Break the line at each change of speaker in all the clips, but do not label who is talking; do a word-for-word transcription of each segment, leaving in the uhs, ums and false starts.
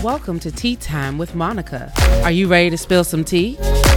Welcome to Tea Time with Monica. Are you ready to spill some tea?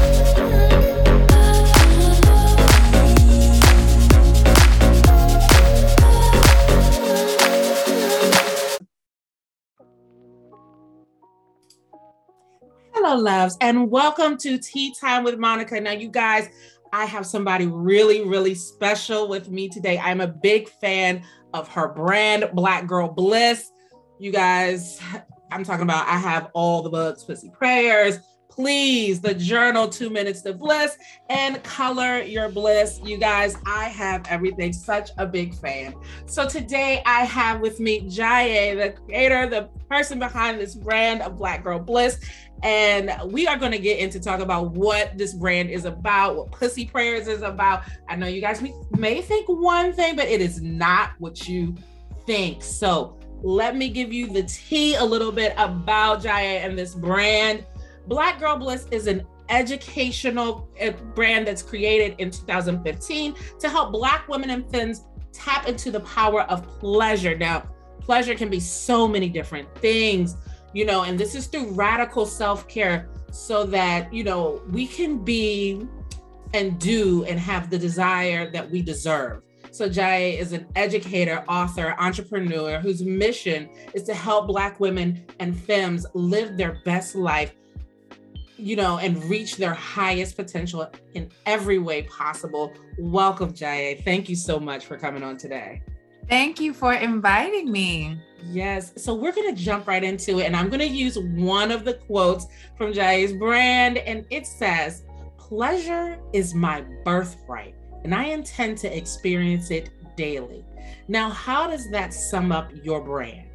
Hello, loves, and welcome to Tea Time with Monica. Now, you guys, I have somebody really, really special with me today. I'm a big fan of her brand, Black Girl Bliss. You guys, I'm talking about, I have all the books, Pussy Prayers, Please, the journal, Two Minutes to Bliss, and Color Your Bliss. You guys, I have everything. Such a big fan. So today I have with me Jaye, the creator, the person behind this brand of Black Girl Bliss. And we are going to get into talk about what this brand is about, what Pussy Prayers is about. I know you guys may think one thing, but it is not what you think. So let me give you the tea a little bit about Jaye and this brand. Black Girl Bliss is an educational brand that's created in two thousand fifteen to help Black women and femmes tap into the power of pleasure. Now, pleasure can be so many different things, you know, and this is through radical self-care so that, you know, we can be and do and have the desire that we deserve. So Jaye is an educator, author, entrepreneur whose mission is to help Black women and femmes live their best life, you know, and reach their highest potential in every way possible. Welcome, Jaye. Thank you so much for coming on today.
Thank you for inviting me.
Yes. So we're going to jump right into it. And I'm going to use one of the quotes from Jaye's brand. And it says, "Pleasure is my birthright, and I intend to experience it daily." Now, how does that sum up your brand?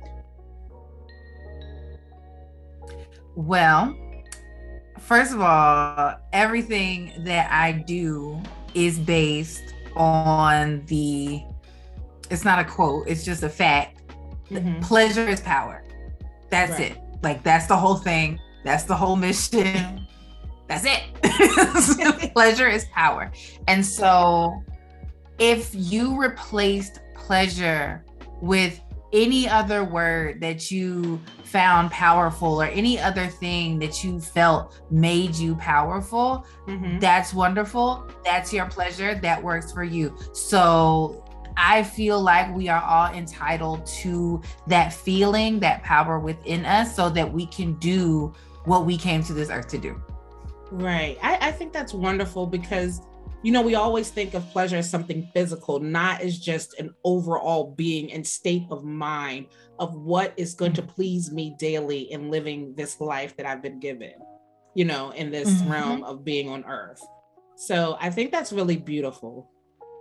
Well, first of all, everything that I do is based on the, it's not a quote, it's just a fact. Mm-hmm. Pleasure is power. That's right. It. Like, that's the whole thing. That's the whole mission. That's it. Pleasure is power. And so if you replaced pleasure with any other word that you found powerful or any other thing that you felt made you powerful, mm-hmm. that's wonderful. That's your pleasure. That works for you. So I feel like we are all entitled to that feeling, that power within us so that we can do what we came to this earth to do.
Right. I, I think that's wonderful because, you know, we always think of pleasure as something physical, not as just an overall being and state of mind of what is going to please me daily in living this life that I've been given, you know, in this mm-hmm. realm of being on earth. So I think that's really beautiful.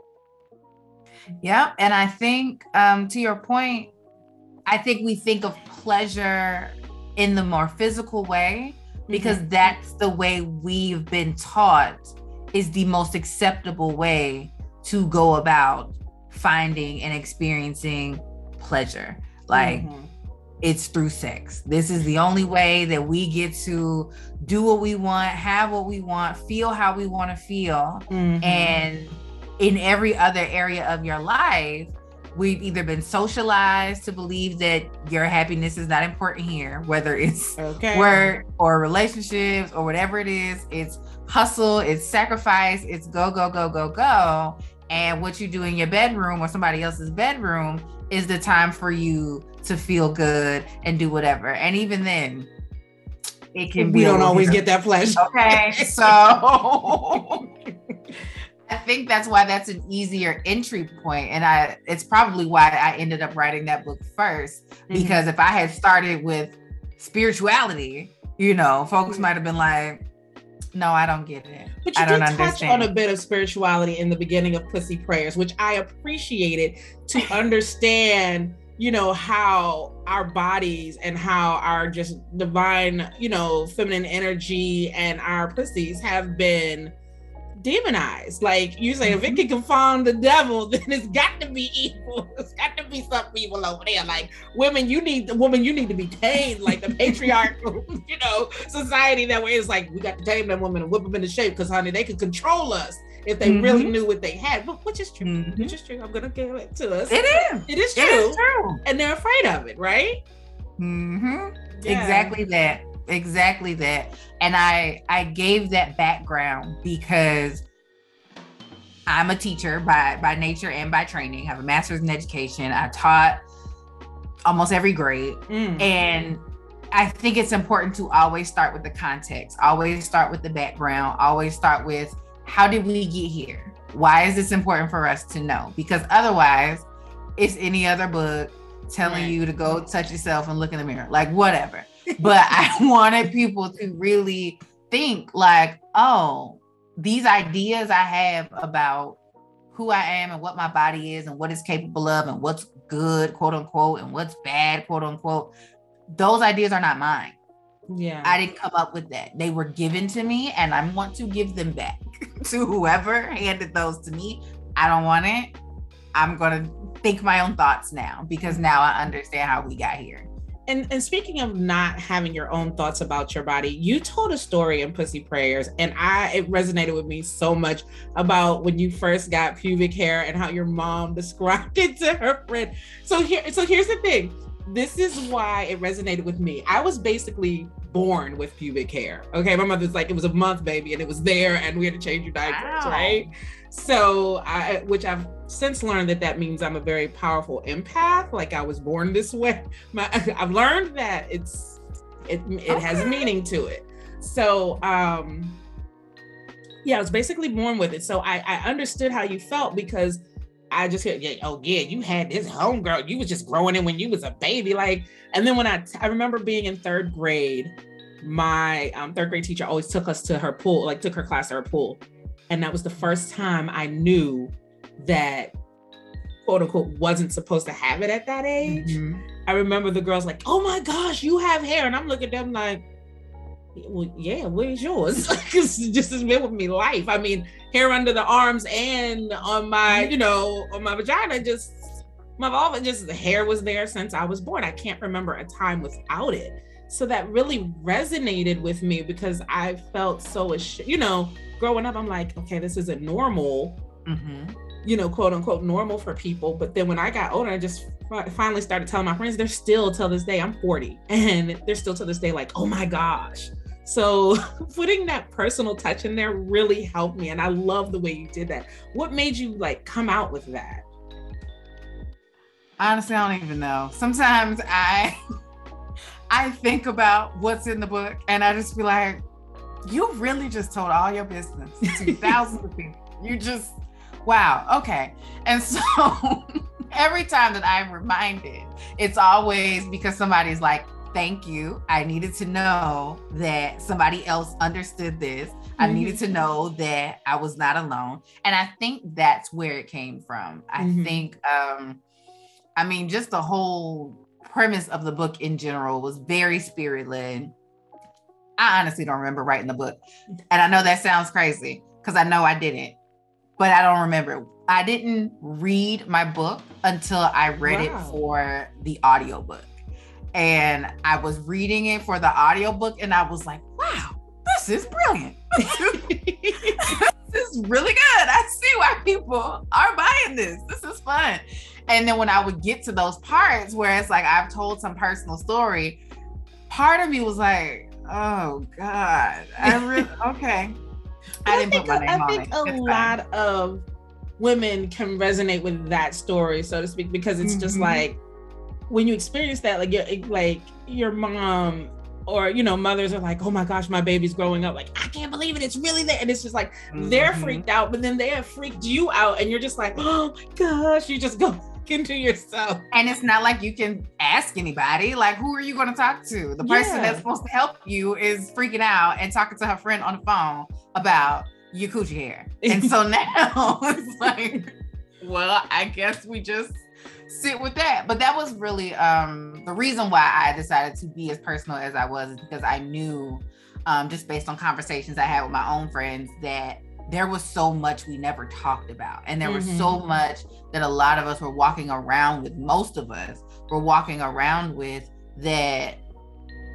Yeah. And I think um, to your point, I think we think of pleasure in the more physical way because mm-hmm. that's the way we've been taught is the most acceptable way to go about finding and experiencing pleasure. Like mm-hmm. it's through sex. This is the only way that we get to do what we want, have what we want, feel how we want to feel. Mm-hmm. And in every other area of your life, we've either been socialized to believe that your happiness is not important here, whether it's okay. work or relationships or whatever it is. It's hustle, it's sacrifice, it's go, go, go, go, go. And what you do in your bedroom or somebody else's bedroom is the time for you to feel good and do whatever. And even then, it can be.
We don't always get that pleasure.
Okay, so I think that's why that's an easier entry point. And I, it's probably why I ended up writing that book first, because mm-hmm. if I had started with spirituality, you know, folks mm-hmm. might've been like, no, I don't get it.
But you
I don't
did
understand.
touch on a bit of spirituality in the beginning of Pussy Prayers, which I appreciated to understand, you know, how our bodies and how our just divine, you know, feminine energy and our pussies have been demonized. Like you say, mm-hmm. if it can confound the devil, then it's got to be evil. It's got to be some evil over there. Like women, you need the woman, you need to be tamed, like the patriarchal, you know, society that way. It's like we got to tame that woman and whip them into shape because honey, they could control us if they mm-hmm. really knew what they had. But which is true. Mm-hmm. Which is true. I'm gonna give it to us.
It is.
It is true.
It is true.
And they're afraid of it, right?
Mm-hmm. Yeah. Exactly that. Exactly that. And I I gave that background because I'm a teacher by by nature and by training. I have a master's in education. I taught almost every grade. Mm. And I think it's important to always start with the context, always start with the background, always start with how did we get here? Why is this important for us to know? Because otherwise, it's any other book telling right. you to go touch yourself and look in the mirror, like whatever. But I wanted people to really think like, oh, these ideas I have about who I am and what my body is and what it's capable of and what's good, quote unquote, and what's bad, quote unquote, those ideas are not mine.
Yeah.
I didn't come up with that. They were given to me and I want to give them back to whoever handed those to me. I don't want it. I'm going to think my own thoughts now because now I understand how we got here.
And, and speaking of not having your own thoughts about your body, you told a story in Pussy Prayers, and I it resonated with me so much about when you first got pubic hair and how your mom described it to her friend. So here, so here's the thing. This is why it resonated with me. I was basically born with pubic hair. Okay, my mother's like, it was a month, baby, and it was there, and we had to change your diapers, wow. right? So, I, which I've since learned that that means I'm a very powerful empath. Like I was born this way. My, I've learned that it's it it okay. has meaning to it. So, um, yeah, I was basically born with it. So I, I understood how you felt because I just heard, yeah, oh yeah, you had this homegirl. You was just growing in when you was a baby, like. And then when I I remember being in third grade, my um, third grade teacher always took us to her pool, like took her class to her pool. And that was the first time I knew that, quote unquote, wasn't supposed to have it at that age. Mm-hmm. I remember the girls like, oh my gosh, you have hair. And I'm looking at them like, well, yeah, where's yours? Because this has been with me life. I mean, hair under the arms and on my, you know, on my vagina, just, my vulva, just the hair was there since I was born. I can't remember a time without it. So that really resonated with me because I felt so ashamed, you know, growing up, I'm like, okay, this isn't normal, mm-hmm. you know, quote unquote, normal for people. But then when I got older, I just f- finally started telling my friends, they're still till this day, I'm forty, and they're still till this day like, oh my gosh. So putting that personal touch in there really helped me. And I love the way you did that. What made you like come out with that?
Honestly, I don't even know. Sometimes I, I think about what's in the book and I just be like, you really just told all your business to thousands of people. You just, wow, okay. And so every time that I'm reminded, it's always because somebody's like, thank you. I needed to know that somebody else understood this. I mm-hmm. needed to know that I was not alone. And I think that's where it came from. I mm-hmm. think, um, I mean, just the whole premise of the book in general was very spirit-led. I honestly don't remember writing the book. And I know that sounds crazy because I know I didn't, but I don't remember. I didn't read my book until I read wow. it for the audiobook. And I was reading it for the audiobook and I was like, wow, this is brilliant. This is really good. I see why people are buying this. This is fun. And then when I would get to those parts where it's like, I've told some personal story, part of me was like, oh God, I really, okay.
I didn't I put my name I on it. I think a lot fine. of women can resonate with that story, so to speak, because it's mm-hmm. just like, when you experience that, like, your, like your mom or, you know, mothers are like, oh my gosh, my baby's growing up. Like, I can't believe it. It's really there. And it's just like, mm-hmm. they're freaked out, but then they have freaked you out. And you're just like, oh my gosh, you just go into yourself.
And it's not like you can ask anybody, like, who are you going to talk to? The person yeah. that's supposed to help you is freaking out and talking to her friend on the phone about your coochie hair. And so now it's like, well, I guess we just sit with that. But that was really um, the reason why I decided to be as personal as I was, is because I knew, um, just based on conversations I had with my own friends, that there was so much we never talked about. And there mm-hmm. was so much that a lot of us were walking around with, most of us were walking around with, that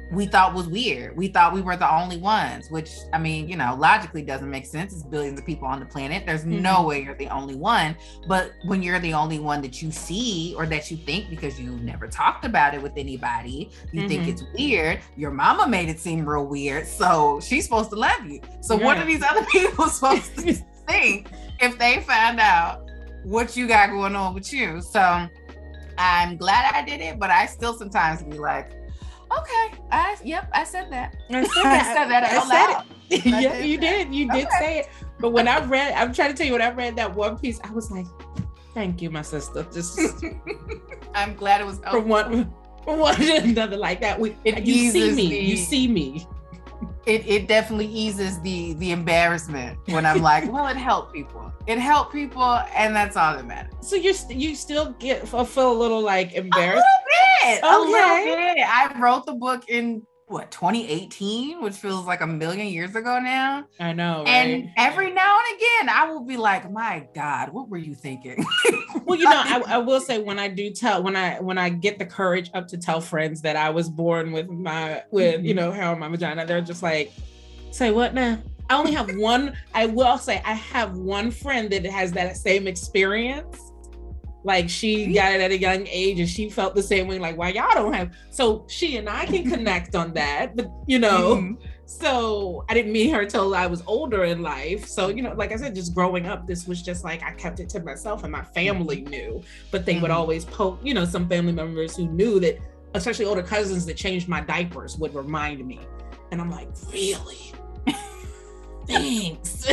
we thought was weird. We thought we were the only ones, which, I mean, you know, logically doesn't make sense. It's billions of people on the planet. There's mm-hmm. no way you're the only one. But when you're the only one that you see or that you think, because you never talked about it with anybody, you mm-hmm. think it's weird. Your mama made it seem real weird. So she's supposed to love you. So yeah. what are these other people supposed to think if they find out what you got going on with you? So I'm glad I did it, but I still sometimes be like, okay, I yep, I said that.
I said that.
I said that out loud.
It. yeah, you that. did. You did okay. say it. But when I read, I'm trying to tell you, when I read that one piece, I was like, thank you, my sister. Just
I'm glad it was
for one, for one another like that. We, it you see me. The, you see me.
It it definitely eases the the embarrassment when I'm like, well, it helped people. It helped people, and that's all that matters.
So you you still get feel a little like embarrassed?
A little bit. Okay. A little bit. I wrote the book in what twenty eighteen, which feels like a million years ago now.
I know, right?
And every now and again, I will be like, "My God, what were you thinking?"
Well, you know, I, I will say when I do tell, when I when I get the courage up to tell friends that I was born with my with mm-hmm. you know hair on my vagina, they're just like, "Say what now?" I only have one. I will say I have one friend that has that same experience. Like she got it at a young age and she felt the same way, like, why y'all don't have, so she and I can connect on that, but you know, mm-hmm. so I didn't meet her till I was older in life. So, you know, like I said, just growing up, this was just like, I kept it to myself and my family knew, but they mm-hmm. would always poke, you know, some family members who knew that, especially older cousins that changed my diapers would remind me. And I'm like, really? Thanks.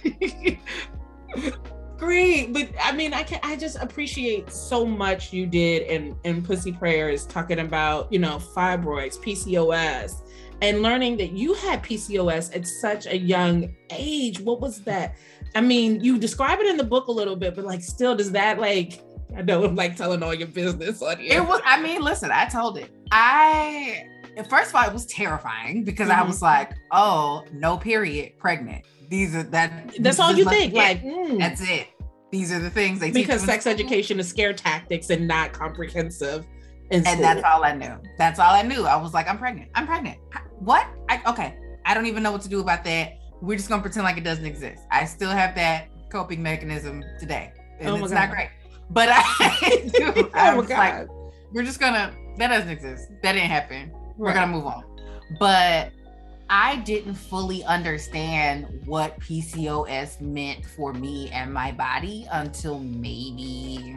Great, but I mean, I can I just appreciate so much you did in in Pussy Prayers, talking about, you know, fibroids, P C O S, and learning that you had P C O S at such a young age. What was that? I mean, you describe it in the book a little bit, but like, still, does that like? I know I'm like telling all your business on here.
It was. I mean, listen, I told it. I first of all, it was terrifying because mm-hmm. I was like, oh, no, period, pregnant. These are that.
That's all you think. Like,
mm. that's it. These are the things they
because
teach
sex education is scare tactics and not comprehensive. And
that's all I knew. That's all I knew. I was like, I'm pregnant. I'm pregnant. What? I, okay. I don't even know what to do about that. We're just gonna pretend like it doesn't exist. I still have that coping mechanism today. And oh my it's God. Not great. But I do. I was oh like, we're just gonna, that doesn't exist. That didn't happen. Right. We're gonna move on. But I didn't fully understand what P C O S meant for me and my body until maybe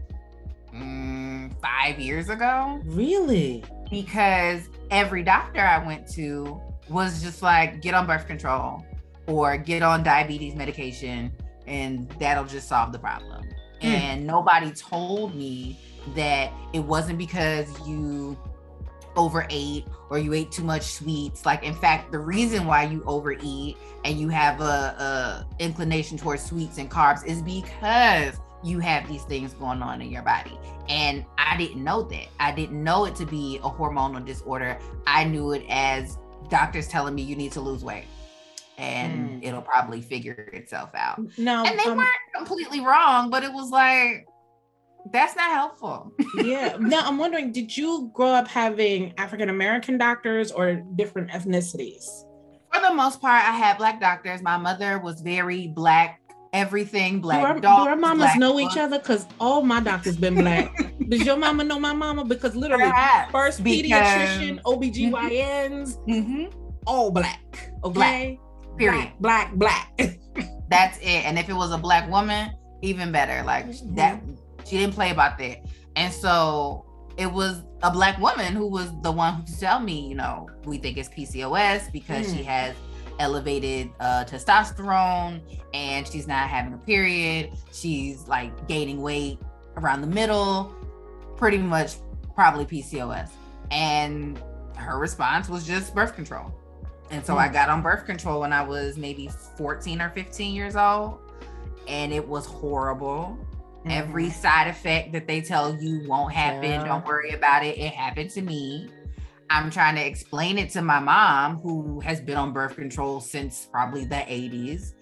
mm, five years ago.
Really?
Because every doctor I went to was just like, get on birth control or get on diabetes medication and that'll just solve the problem. Mm. And nobody told me that it wasn't because you overate or you ate too much sweets. Like, in fact, the reason why you overeat and you have a, a inclination towards sweets and carbs is because you have these things going on in your body. And I didn't know that. I didn't know it to be a hormonal disorder. I knew it as doctors telling me you need to lose weight and mm. it'll probably figure itself out.
No,
and they
um,
weren't completely wrong, but it was like, that's not helpful.
Yeah. Now I'm wondering, did you grow up having African-American doctors or different ethnicities?
For the most part, I had Black doctors. My mother was very Black, everything Black.
Do our,
dogs,
do our mamas
Black
know
books.
Each other? Because all my doctors been Black. Does your mama know my mama? Because literally,
Perhaps,
first
because...
pediatrician, O B G Y Ns,
mm-hmm.
all Black. Okay?
Black. Period.
Black, Black. Black.
That's it. And if it was a Black woman, even better. Like mm-hmm. that. She didn't play about that. And so it was a Black woman who was the one who to tell me, you know, we think it's P C O S because mm. she has elevated uh, testosterone and she's not having a period. She's like gaining weight around the middle, pretty much probably P C O S. And her response was just birth control. And so mm. I got on birth control when I was maybe fourteen or fifteen years old. And it was horrible. Every side effect that they tell you won't happen, yeah. don't worry about it. It happened to me. I'm trying to explain it to my mom, who has been on birth control since probably the eighties.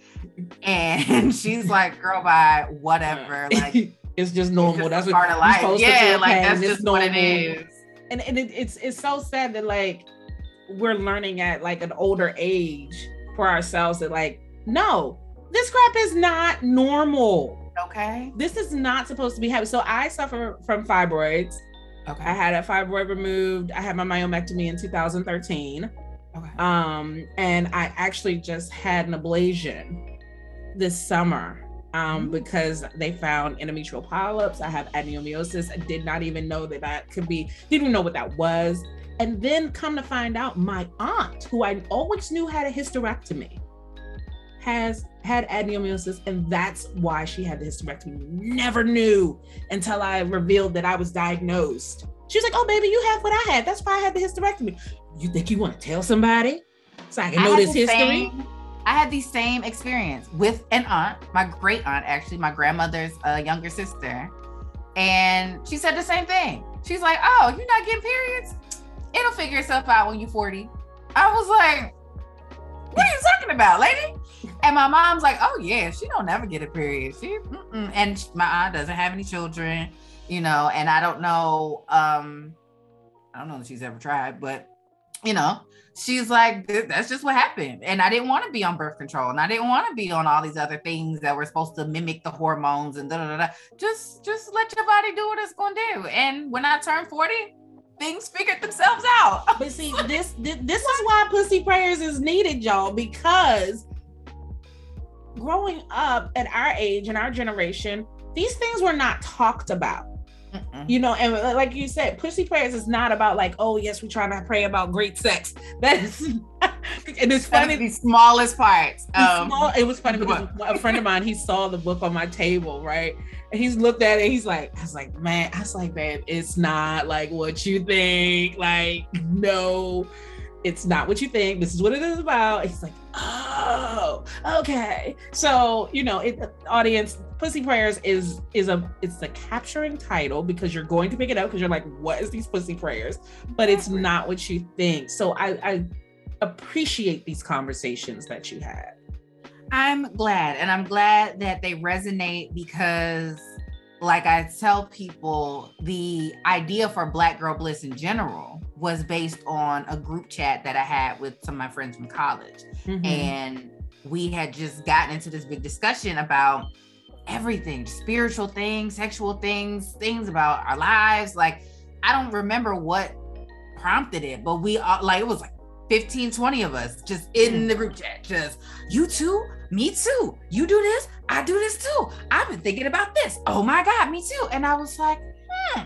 And she's like, girl, bye, whatever. Like,
it's just normal.
It's just
that's
part of life. Yeah, like that's just
normal.
What it is.
And, and it, it's it's so sad that like we're learning at like an older age for ourselves that like, no, this crap is not normal.
Okay.
This is not supposed to be happening. So I suffer from fibroids.
Okay.
I had a fibroid removed. I had my myomectomy in two thousand thirteen.
Okay.
Um, and I actually just had an ablation this summer um, mm-hmm. because they found endometrial polyps. I have adenomyosis. I did not even know that that could be, didn't even know what that was. And then come to find out, my aunt, who I always knew had a hysterectomy, has had adenomyosis, and that's why she had the hysterectomy. Never knew until I revealed that I was diagnosed. She was like, oh, baby, you have what I had. That's why I had the hysterectomy. You think you want to tell somebody so I can know I this history?
Same, I had the same experience with an aunt, my great aunt, actually, my grandmother's uh, younger sister. And she said the same thing. She's like, oh, you're not getting periods? It'll figure itself out when you're forty. I was like, what are you talking about, lady? And my mom's like, oh yeah, she don't never get a period. She, mm-mm. And my aunt doesn't have any children, you know, and I don't know, um, I don't know if she's ever tried, but you know, she's like, that's just what happened. And I didn't want to be on birth control, and I didn't want to be on all these other things that were supposed to mimic the hormones and da da da. Just, just let your body do what it's gonna do. And when I turned forty, things figured themselves out.
But see, this, this this is why pussy prayers is needed, y'all, because growing up at our age and our generation, these things were not talked about. Mm-mm. You know, and like you said, pussy prayers is not about like, oh yes, we're trying to pray about great sex. That's and it's funny.
The smallest parts. Um,
small, it was funny because a friend of mine, he saw the book on my table, right? And he's looked at it. He's like, I was like, man, I was like, babe, it's not like what you think. Like, no, it's not what you think. This is what it is about. He's like, oh, okay. So, you know, it, audience, pussy prayers is is a it's a capturing title because you're going to pick it up because you're like, what is these pussy prayers? But it's not what you think. So I, I appreciate these conversations that you had.
I'm glad, and I'm glad that they resonate because, like I tell people, the idea for Black Girl Bliss in general was based on a group chat that I had with some of my friends from college. Mm-hmm. And we had just gotten into this big discussion about everything, spiritual things, sexual things, things about our lives. Like, I don't remember what prompted it, but we all, like, it was like fifteen, twenty of us just in the group chat, just, you too, me too, you do this, I do this too, I've been thinking about this, oh my God, me too. And I was like, hmm,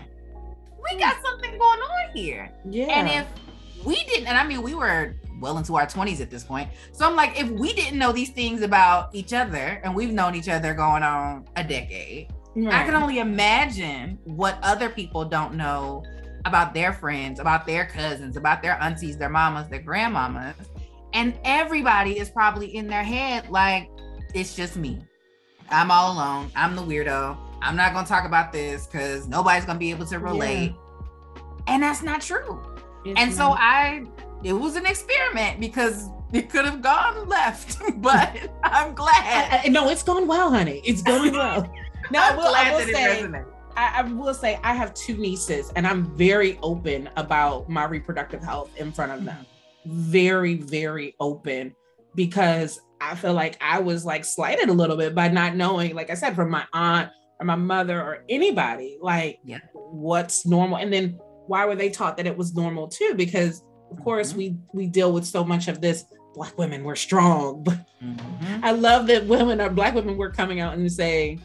we got something going on here.
Yeah.
And if we didn't, and I mean, we were well into our twenties at this point. So I'm like, if we didn't know these things about each other, and we've known each other going on a decade, right, I can only imagine what other people don't know about their friends, about their cousins, about their aunties, their mamas, their grandmamas. And everybody is probably in their head like, it's just me. I'm all alone. I'm the weirdo. I'm not going to talk about this because nobody's going to be able to relate. Yeah. And that's not true. It's and not. So I, it was an experiment because it could have gone left, but I'm glad.
I, I, no, it's going well, honey. It's going well. No,
I'm
I will,
glad
I will
that
say,
it resonates.
I, I will say I have two nieces and I'm very open about my reproductive health in front of them. Very, very open because I feel like I was like slighted a little bit by not knowing, like I said, from my aunt or my mother or anybody, like yeah. what's normal. And then why were they taught that it was normal too? Because of course mm-hmm. we, we deal with so much of this, Black women, we're strong. But mm-hmm. I love that women or Black women were coming out and saying,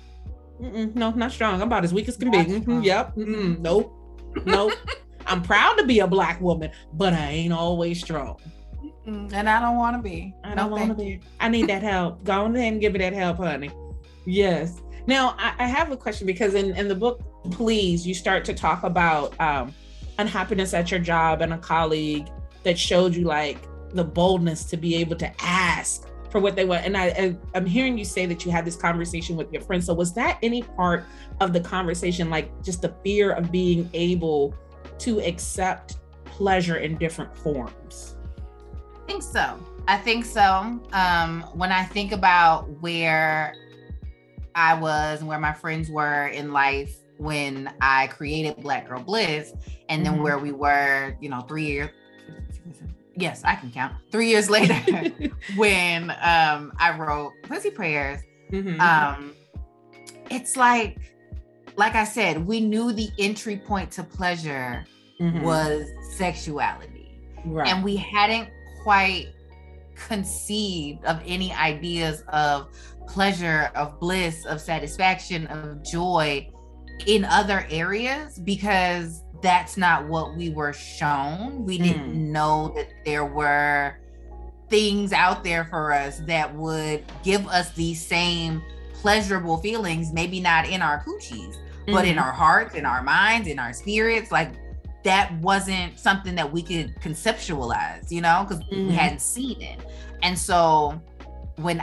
no, not strong. I'm about as weak as can be. Mm-hmm, yep. Mm-hmm, nope. Nope. I'm proud to be a Black woman, but I ain't always strong.
And I don't want to be.
I don't no, want to be. I need that help. Go on ahead and give me that help, honey. Yes. Now, I, I have a question because in, in the book, Please, you start to talk about um, unhappiness at your job and a colleague that showed you like the boldness to be able to ask for what they want. And I, I, I'm hearing you say that you had this conversation with your friends. So was that any part of the conversation, like just the fear of being able to accept pleasure in different forms?
I think so. I think so. Um, when I think about where I was and where my friends were in life when I created Black Girl Bliss, and then mm-hmm. where we were, you know, three years, yes, I can count. Three years later, when um, I wrote Pussy Prayers, mm-hmm. um, it's like, like I said, we knew the entry point to pleasure mm-hmm. was sexuality. Right. And we hadn't quite conceived of any ideas of pleasure, of bliss, of satisfaction, of joy in other areas, because that's not what we were shown. We mm. didn't know that there were things out there for us that would give us these same pleasurable feelings, maybe not in our coochies, mm-hmm. but in our hearts, in our minds, in our spirits. Like, that wasn't something that we could conceptualize, you know, because mm-hmm. we hadn't seen it. And so when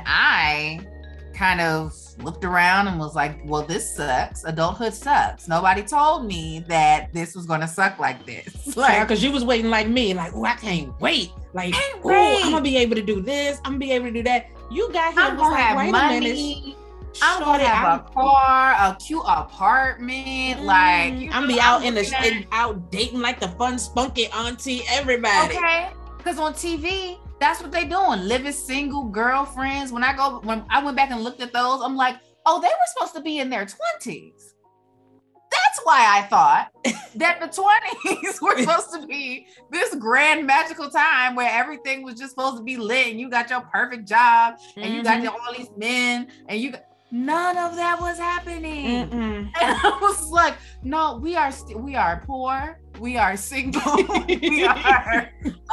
I kind of looked around and was like, well, this sucks. Adulthood sucks. Nobody told me that this was going to suck like this.
Like, because you was waiting like me, like, oh, I can't wait. Like, oh, I'm gonna be able to do this. I'm gonna be able to do that. You got here
I'm
and was like, wait
money.
a minute.
I'm gonna have a car, a cute apartment. Mm, like,
you know, I'm be out in the in, out dating like the fun, spunky auntie, everybody.
Okay, because on T V, that's what they doing. Living single, girlfriends. When I go, when I went back and looked at those, I'm like, oh, they were supposed to be in their twenties. That's why I thought that the twenties were supposed to be this grand magical time where everything was just supposed to be lit, and you got your perfect job, and mm-hmm. you got your, all these men, and you got, none of that was happening. Mm-mm. And I was like, no, we are st- we are poor, we are single, we are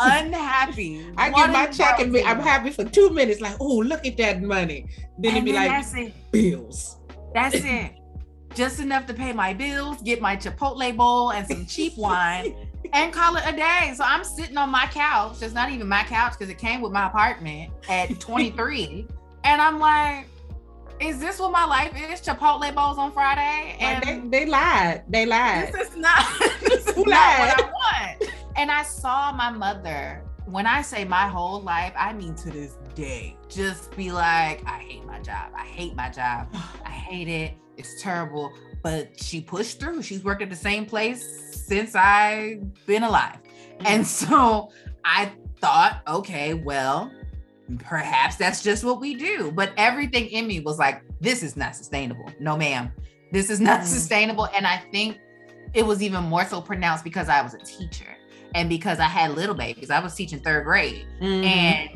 unhappy.
I what get my check and be, I'm happy for two minutes, like, oh, look at that money. Then it'd be like, that's it. Bills.
That's it. Just enough to pay my bills, get my Chipotle bowl and some cheap wine, and call it a day. So I'm sitting on my couch. It's not even my couch because it came with my apartment at twenty-three. And I'm like, is this what my life is? Chipotle bowls on Friday? And
like they, they lied. They lied.
This is not, this is not what I want. And I saw my mother, when I say my whole life, I mean to this day, just be like, I hate my job. I hate my job. I hate it. It's terrible. But she pushed through. She's worked at the same place since I've been alive. And so I thought, okay, well, perhaps that's just what we do. But everything in me was like, this is not sustainable. No, ma'am. This is not mm. sustainable. And I think it was even more so pronounced because I was a teacher and because I had little babies. I was teaching third grade. Mm-hmm. And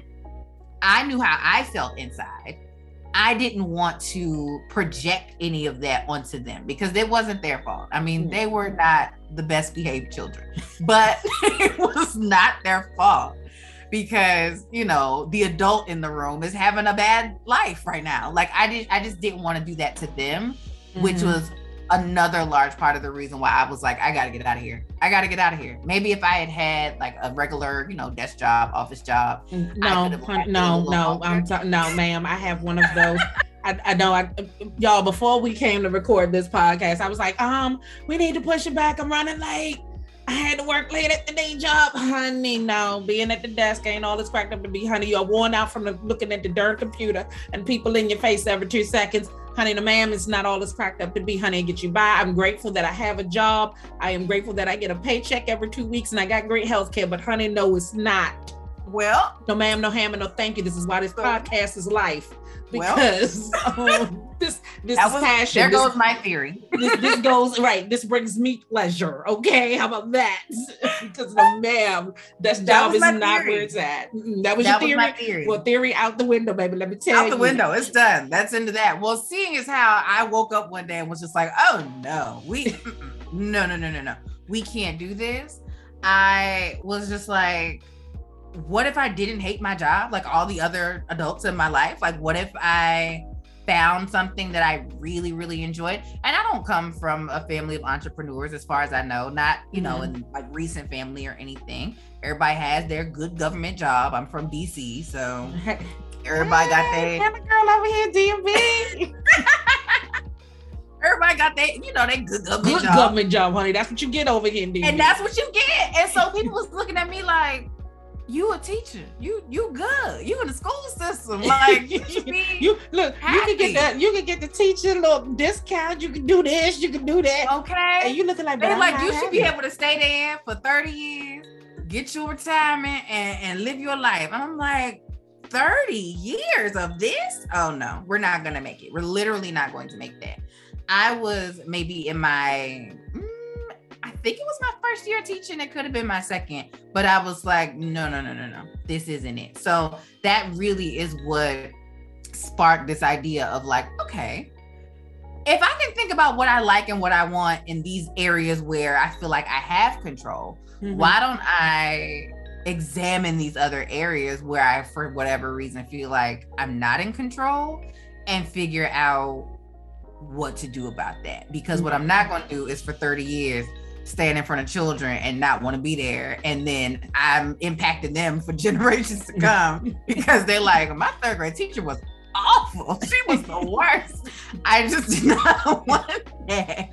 I knew how I felt inside. I didn't want to project any of that onto them because it wasn't their fault. I mean, they were not the best behaved children, but it was not their fault because, you know, the adult in the room is having a bad life right now. Like I did, I just didn't want to do that to them, mm-hmm. which was another large part of the reason why I was like, I got to get out of here. I got to get out of here. Maybe if I had had like a regular, you know, desk job, office job.
No, no, no, I'm t- no, ma'am. I have one of those. I, I know, I, y'all, before we came to record this podcast, I was like, um, we need to push it back. I'm running late. I had to work late at the day job. Honey, no, being at the desk ain't all it's cracked up to be, honey. You're worn out from the, looking at the darn computer and people in your face every two seconds. Honey, the ma'am is not all it's cracked up to be, honey, get you by. I'm grateful that I have a job. I am grateful that I get a paycheck every two weeks and I got great health care, but honey, no, it's not.
Well,
no ma'am, no ham, and no thank you. This is why this podcast is life. Because well, um, this this is was, passion.
There
this,
goes my theory.
This, this goes right. This brings me pleasure. Okay, how about that? Because no, ma'am, that, that job is not theory. Where it's at. Mm-mm, that was that your theory. Was my theory. Well, theory out the window, baby. Let me tell
out
you.
Out the window. It's done. That's into that. Well, seeing as how I woke up one day and was just like, oh no, we no no no no no, we can't do this. I was just like, what if I didn't hate my job like all the other adults in my life? Like, what if I found something that I really, really enjoyed? And I don't come from a family of entrepreneurs, as far as I know, not, you mm-hmm. know, in like recent family or anything. Everybody has their good government job. I'm from D C, so everybody got their
got the girl over here, D M V.
Everybody got their, you know, they good government
good
job.
government job, honey. That's what you get over here in D M V.
And that's what you get. And so people was looking at me like, you a teacher, you you good, you in the school system, like you should be
you look happy. You can get that, you can get the teacher little discount, you can do this, you can do that,
okay,
and you looking like
they like you happy. Should be able to stay there for thirty years, get your retirement and, and live your life. And I'm like, thirty years of this? Oh no, we're not going to make it. We're literally not going to make that. I was maybe in my, mm, I think it was my first year teaching. It could have been my second, but I was like, no, no, no, no, no, this isn't it. So that really is what sparked this idea of like, okay, if I can think about what I like and what I want in these areas where I feel like I have control, mm-hmm. why don't I examine these other areas where I, for whatever reason, feel like I'm not in control and figure out what to do about that? Because mm-hmm. what I'm not going to do is for thirty years stand in front of children and not want to be there. And then I'm impacting them for generations to come because they're like, my third grade teacher was awful. She was the worst. I just did not want that.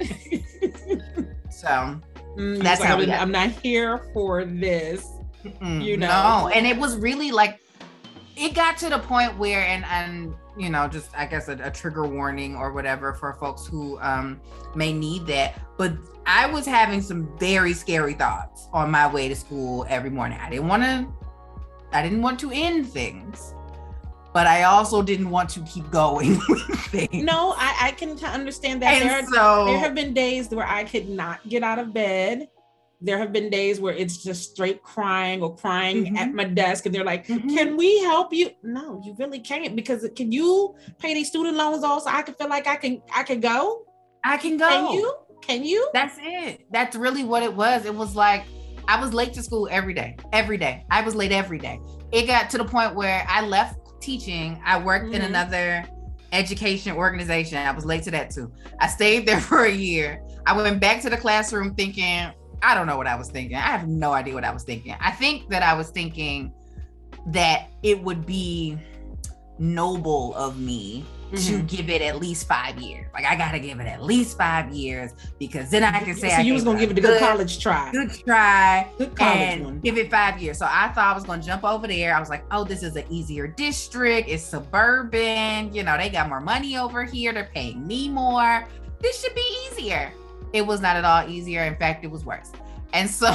So
mm, that's how like, I'm not here for this.
Mm-mm, you know, no. And it was really like, it got to the point where, and, and you know, just I guess a, a trigger warning or whatever for folks who um, may need that. But I was having some very scary thoughts on my way to school every morning. I didn't want to, I didn't want to end things. But I also didn't want to keep going with things.
No, I, I can t- understand that.
And
there,
so,
there have been days where I could not get out of bed. There have been days where it's just straight crying or crying mm-hmm. at my desk. And they're like, mm-hmm. can we help you? No, you really can't, because can you pay these student loans off so I can feel like I can I can go?
I can go.
Can you? Can you?
That's it. That's really what it was. It was like, I was late to school every day, every day. I was late every day. It got to the point where I left teaching. I worked mm-hmm. in another education organization. I was late to that too. I stayed there for a year. I went back to the classroom thinking, I don't know what I was thinking. I have no idea what I was thinking. I think that I was thinking that it would be noble of me mm-hmm. to give it at least five years. Like, I got to give it at least five years because then I can say
so
I
you was going to give it a good, good college try.
Good try.
Good college
and
one.
Give it five years. So I thought I was going to jump over there. I was like, oh, this is an easier district. It's suburban. You know, they got more money over here. They're paying me more. This should be easier. It was not at all easier. In fact, it was worse. And so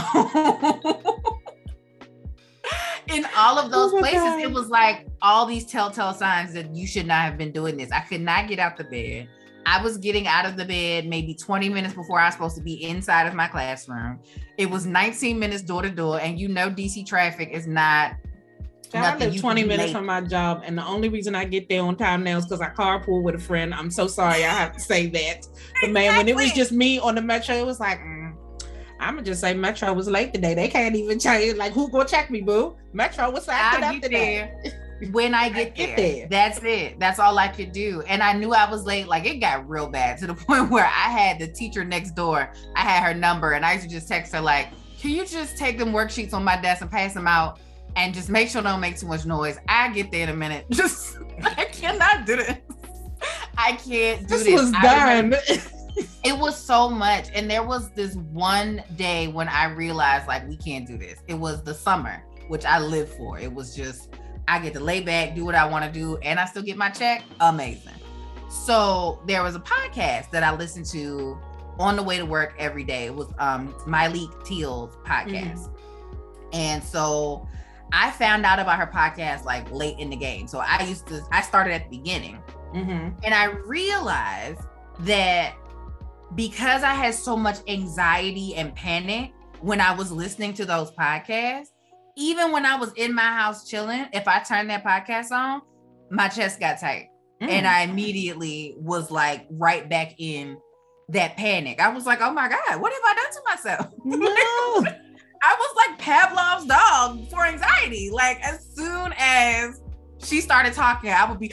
in all of those oh places, God. It was like all these telltale signs that you should not have been doing this. I could not get out the bed. I was getting out of the bed maybe twenty minutes before I was supposed to be inside of my classroom. It was nineteen minutes door to door. And you know, D C traffic is not
I live twenty minutes from my job, and the only reason I get there on time now is because I carpool with a friend. I'm so sorry I have to say that. But man, exactly. When it was just me on the Metro, it was like, mm, I'm gonna just say Metro was late today. They can't even change. Like, who gonna check me, boo? Metro was acting up today.
When I get, I get there, there, that's it. That's all I could do. And I knew I was late. Like, it got real bad to the point where I had the teacher next door. I had her number, and I used to just text her like, can you just take them worksheets on my desk and pass them out? And just make sure they don't make too much noise. I get there in a minute. Just, I cannot do this. I can't do this.
This was done.
It was so much. And there was this one day when I realized, like, we can't do this. It was the summer, which I live for. It was just, I get to lay back, do what I want to do, and I still get my check. Amazing. So there was a podcast that I listened to on the way to work every day. It was um Myleik Teal's podcast. Mm-hmm. And so I found out about her podcast like late in the game. So I used to, I started at the beginning. Mm-hmm. And I realized that because I had so much anxiety and panic when I was listening to those podcasts, even when I was in my house chilling, if I turned that podcast on, my chest got tight. Mm. And I immediately was like right back in that panic. I was like, oh my God, what have I done to myself?
No.
I was like Pavlov's dog for anxiety. Like, as soon as she started talking, I would be,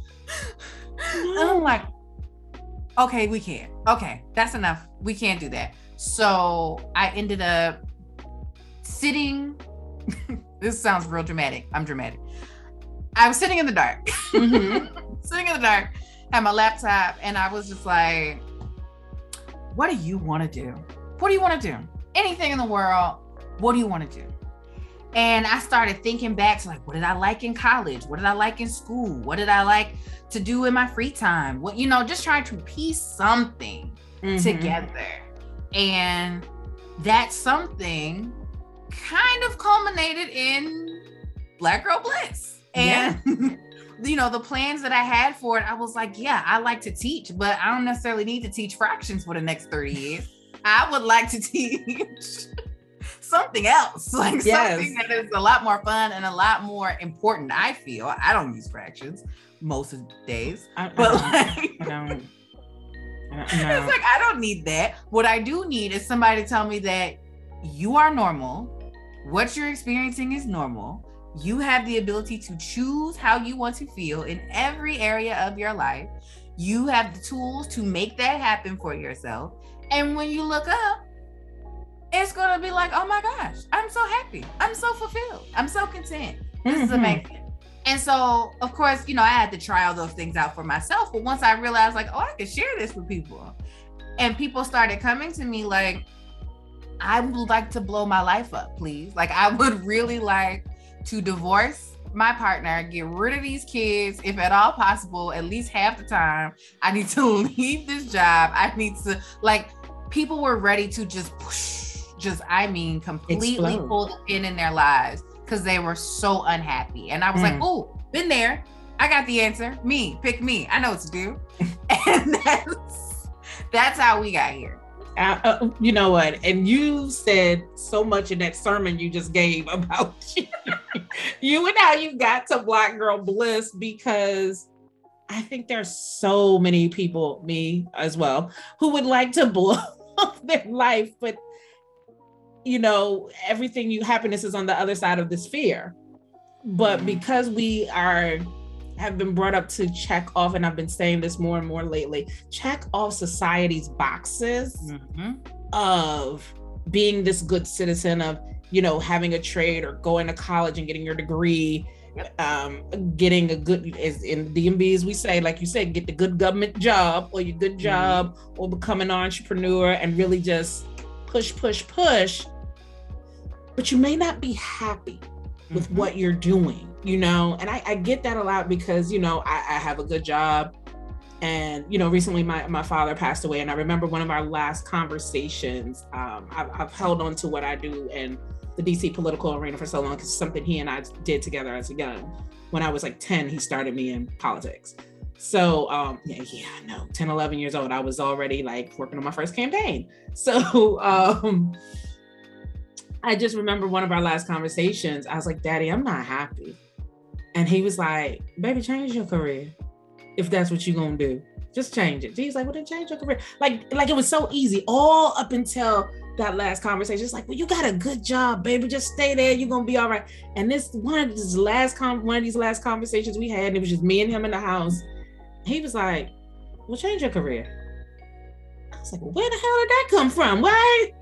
and I'm like, okay, we can't. Okay, that's enough. We can't do that. So I ended up sitting, this sounds real dramatic. I'm dramatic. I was sitting in the dark, mm-hmm. sitting in the dark, had my laptop, and I was just like, what do you want to do? What do you want to do? Anything in the world. What do you want to do? And I started thinking back to like, what did I like in college? What did I like in school? What did I like to do in my free time? What, you know, just trying to piece something mm-hmm. together. And that something kind of culminated in Black Girl Bliss. And, yeah. you know, the plans that I had for it, I was like, yeah, I like to teach, but I don't necessarily need to teach fractions for the next thirty years. I would like to teach something else, like yes. something that is a lot more fun and a lot more important. I feel I don't use fractions most of the days, I, but I like, I don't, I don't it's like I don't need that. What I do need is somebody to tell me that you are normal. What you're experiencing is normal. You have the ability to choose how you want to feel in every area of your life. You have the tools to make that happen for yourself. And when you look up, it's going to be like, oh my gosh, I'm so happy. I'm so fulfilled. I'm so content. This mm-hmm. is amazing. And so, of course, you know, I had to try all those things out for myself. But once I realized like, oh, I could share this with people. And people started coming to me like, I would like to blow my life up, please. Like, I would really like to divorce my partner, get rid of these kids, if at all possible, at least half the time. I need to leave this job. I need to, like, people were ready to just push. Just, I mean, completely Explode. Pull the pin in their lives because they were so unhappy. And I was mm. like, oh, been there. I got the answer. Me, pick me. I know what to do. And that's, that's how we got here.
Uh, uh, you know what? And you said so much in that sermon you just gave about you, you and how you got to Black Girl Bliss, because I think there's so many people, me as well, who would like to blow up their life, but you know, everything you happiness is on the other side of this fear. But because we are have been brought up to check off, and I've been saying this more and more lately, check off society's boxes mm-hmm. of being this good citizen, of, you know, having a trade or going to college and getting your degree, um, getting a good, as in D M V, as we say, like you said, get the good government job or your good job mm-hmm. or become an entrepreneur and really just push, push, push. But you may not be happy with mm-hmm. what you're doing, you know? And I, I get that a lot because, you know, I, I have a good job. And, you know, recently my, my father passed away. And I remember one of our last conversations, um, I've, I've held on to what I do in the D C political arena for so long, because it's something he and I did together as a young. When I was like ten, he started me in politics. So, um, yeah, yeah, no, ten, eleven years old, I was already like working on my first campaign. So, um, I just remember one of our last conversations, I was like, Daddy, I'm not happy. And he was like, baby, change your career. If that's what you're going to do, just change it. He's like, well, then change your career. Like, like it was so easy all up until that last conversation. It's like, well, you got a good job, baby. Just stay there. You're going to be all right. And this one of these last con- one of these last conversations we had, and it was just me and him in the house. He was like, well, change your career. I was like, well, where the hell did that come from? Why?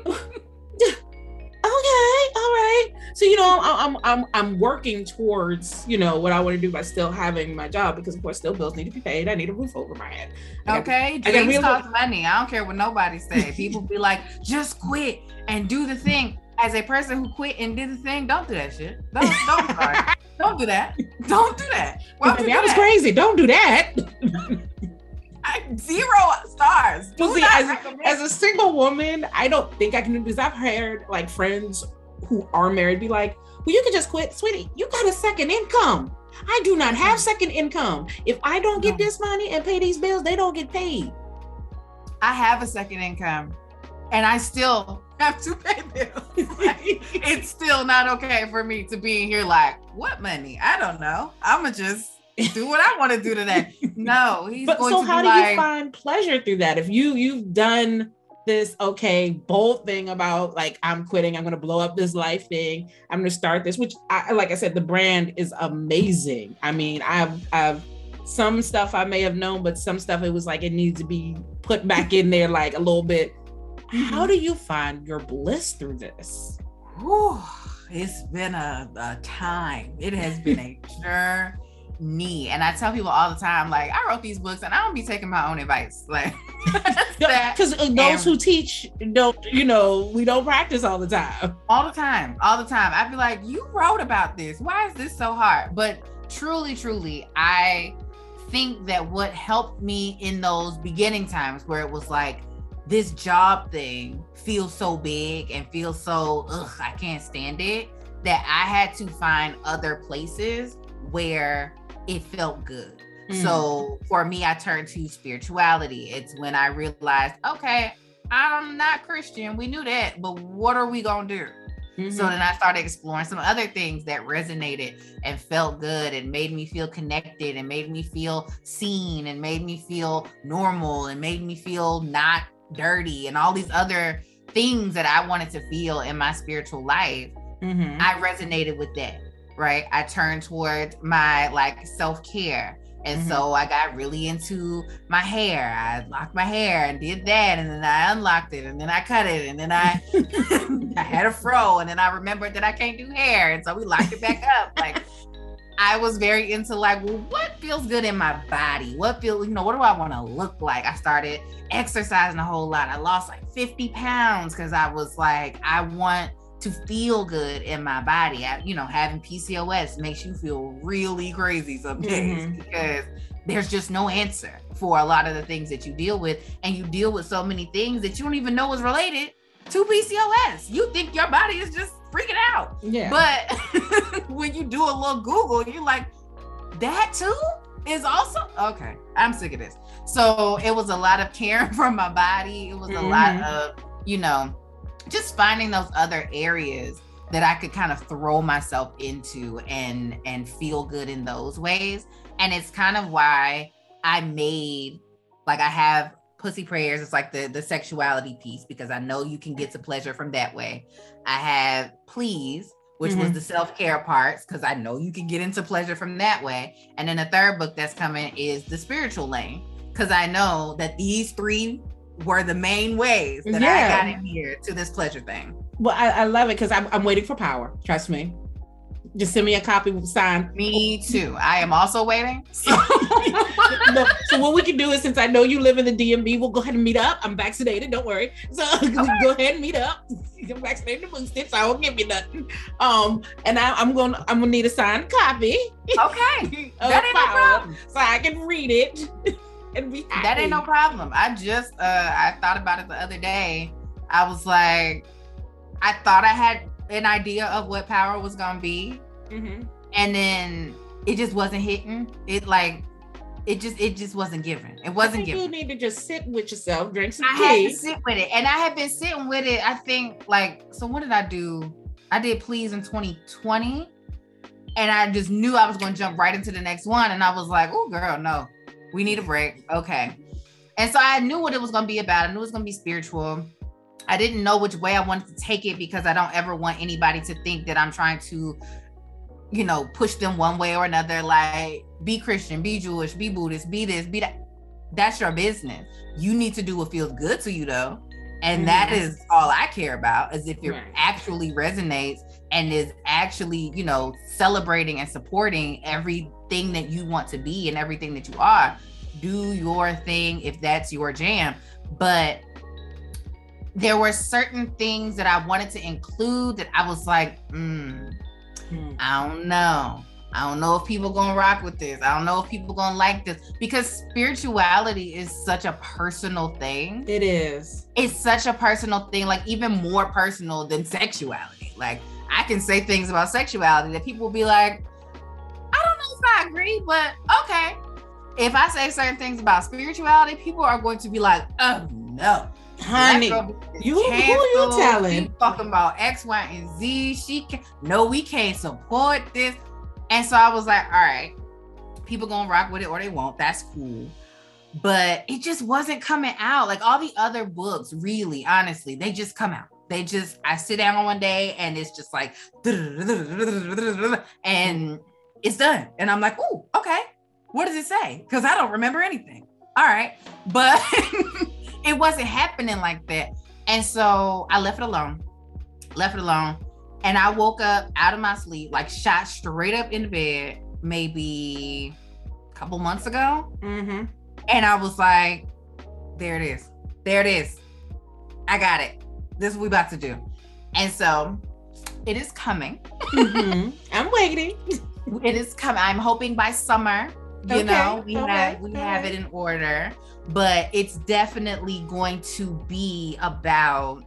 Okay, all right. So, you know, I'm I'm I'm working towards, you know, what I want to do by still having my job, because of course still bills need to be paid. I need a roof over my head.
Okay, dreams cost money. I don't care what nobody say. People be like, just quit and do the thing. As a person who quit and did the thing, don't do that shit. Don't don't start. Don't do that. Don't do that. Why
would you do that? Was crazy. Don't do that.
I, zero stars.
Well, see, as, as a single woman, I don't think I can do this. I've heard like friends who are married be like, well, you can just quit. Sweetie, you got a second income. I do not have second income. If I don't get this money and pay these bills, they don't get paid.
I have a second income and I still have to pay bills. Like, it's still not okay for me to be in here like, what money? I don't know. I'ma just do what I want to do today. No, he's but going so to how do like, you
find pleasure through that? If you you've done this okay bold thing about like, I'm quitting, I'm going to blow up this life thing, I'm going to start this, which I like I said, the brand is amazing. I mean, I've I've some stuff I may have known, but some stuff it was like it needs to be put back in there like a little bit. How do you find your bliss through this?
Whew, it's been a, a time. It has been a journey. And I tell people all the time, like, I wrote these books and I don't be taking my own advice. Like,
because those and, who teach don't, you know, we don't practice all the time.
All the time, all the time. I'd be like, you wrote about this. Why is this so hard? But truly, truly, I think that what helped me in those beginning times where it was like, this job thing feels so big and feels so, ugh, I can't stand it, that I had to find other places where it felt good. Mm. So for me, I turned to spirituality. It's when I realized, okay, I'm not Christian. We knew that, but what are we gonna do? Mm-hmm. So then I started exploring some other things that resonated and felt good and made me feel connected and made me feel seen and made me feel normal and made me feel not dirty and all these other things that I wanted to feel in my spiritual life. Mm-hmm. I resonated with that, right? I turned towards my like self-care. And mm-hmm. so I got really into my hair. I locked my hair and did that. And then I unlocked it and then I cut it. And then I, I had a fro. And then I remembered that I can't do hair. And so we locked it back up. Like I was very into like, well, what feels good in my body? What feels, you know, what do I want to look like? I started exercising a whole lot. I lost like fifty pounds because I was like, I want to feel good in my body. I, you know, having P C O S makes you feel really crazy some days mm-hmm. because there's just no answer for a lot of the things that you deal with. And you deal with so many things that you don't even know is related to P C O S. You think your body is just freaking out. Yeah. But when you do a little Google, you're like, that too is also, okay, I'm sick of this. So it was a lot of caring for my body. It was mm-hmm. a lot of, you know, just finding those other areas that I could kind of throw myself into and and feel good in those ways. And it's kind of why I made, like I have Pussy Prayers. It's like the, the sexuality piece, because I know you can get to pleasure from that way. I have Please, which mm-hmm. was the self-care parts, because I know you can get into pleasure from that way. And then the third book that's coming is The Spiritual Lane, because I know that these three were the main ways that yeah. I got in here to this pleasure thing.
Well, I, I love it because I'm, I'm waiting for Power. Trust me. Just send me a copy signed.
Me too. I am also waiting. So.
No, so what we can do is, since I know you live in the D M V, we'll go ahead and meet up. I'm vaccinated. Don't worry. So okay. Go ahead and meet up. I'm vaccinated and boosted, so I won't give you nothing. Um, and I, I'm gonna I'm gonna need a signed copy.
Okay. That ain't no problem.
So I can read it. And be happy.
That ain't no problem. I just, uh, I thought about it the other day. I was like, I thought I had an idea of what Power was gonna be, mm-hmm. and then it just wasn't hitting. It like, it just, it just wasn't given. It wasn't given.
You need to just sit with yourself, drink some
tea. I had to sit with it, and I had been sitting with it. I think like, so what did I do? I did Please in twenty twenty, and I just knew I was gonna jump right into the next one, and I was like, oh girl, no. We need a break. Okay. And so I knew what it was going to be about. I knew it was going to be spiritual. I didn't know which way I wanted to take it, because I don't ever want anybody to think that I'm trying to, you know, push them one way or another. Like, be Christian, be Jewish, be Buddhist, be this, be that. That's your business. You need to do what feels good to you though. And mm-hmm. that is all I care about, is if it right. actually resonates and is actually, you know, celebrating and supporting everything that you want to be and everything that you are. Do your thing if that's your jam. But there were certain things that I wanted to include that I was like, mm, mm. I don't know. I don't know if people gonna rock with this. I don't know if people gonna like this, because spirituality is such a personal thing.
It is.
It's such a personal thing, like even more personal than sexuality. Like I can say things about sexuality that people will be like, I don't know if I agree, but okay. If I say certain things about spirituality, people are going to be like, oh no.
Honey, you who you telling?
She talking about X, Y, and Z. She can no, we can't support this. And so I was like, all right, people gonna rock with it or they won't. That's cool. But it just wasn't coming out. Like all the other books, really, honestly, they just come out. They just, I sit down one day and it's just like, and it's done. And I'm like, ooh, okay. What does it say? Because I don't remember anything. All right. But it wasn't happening like that. And so I left it alone, left it alone. And I woke up out of my sleep, like shot straight up in the bed, maybe a couple months ago. Mm-hmm. And I was like, there it is. There it is. I got it. This is what we about to do. And so it is coming.
Mm-hmm. I'm waiting.
It is coming. I'm hoping by summer You
okay,
know, we
okay,
have we have
right.
it in order, but it's definitely going to be about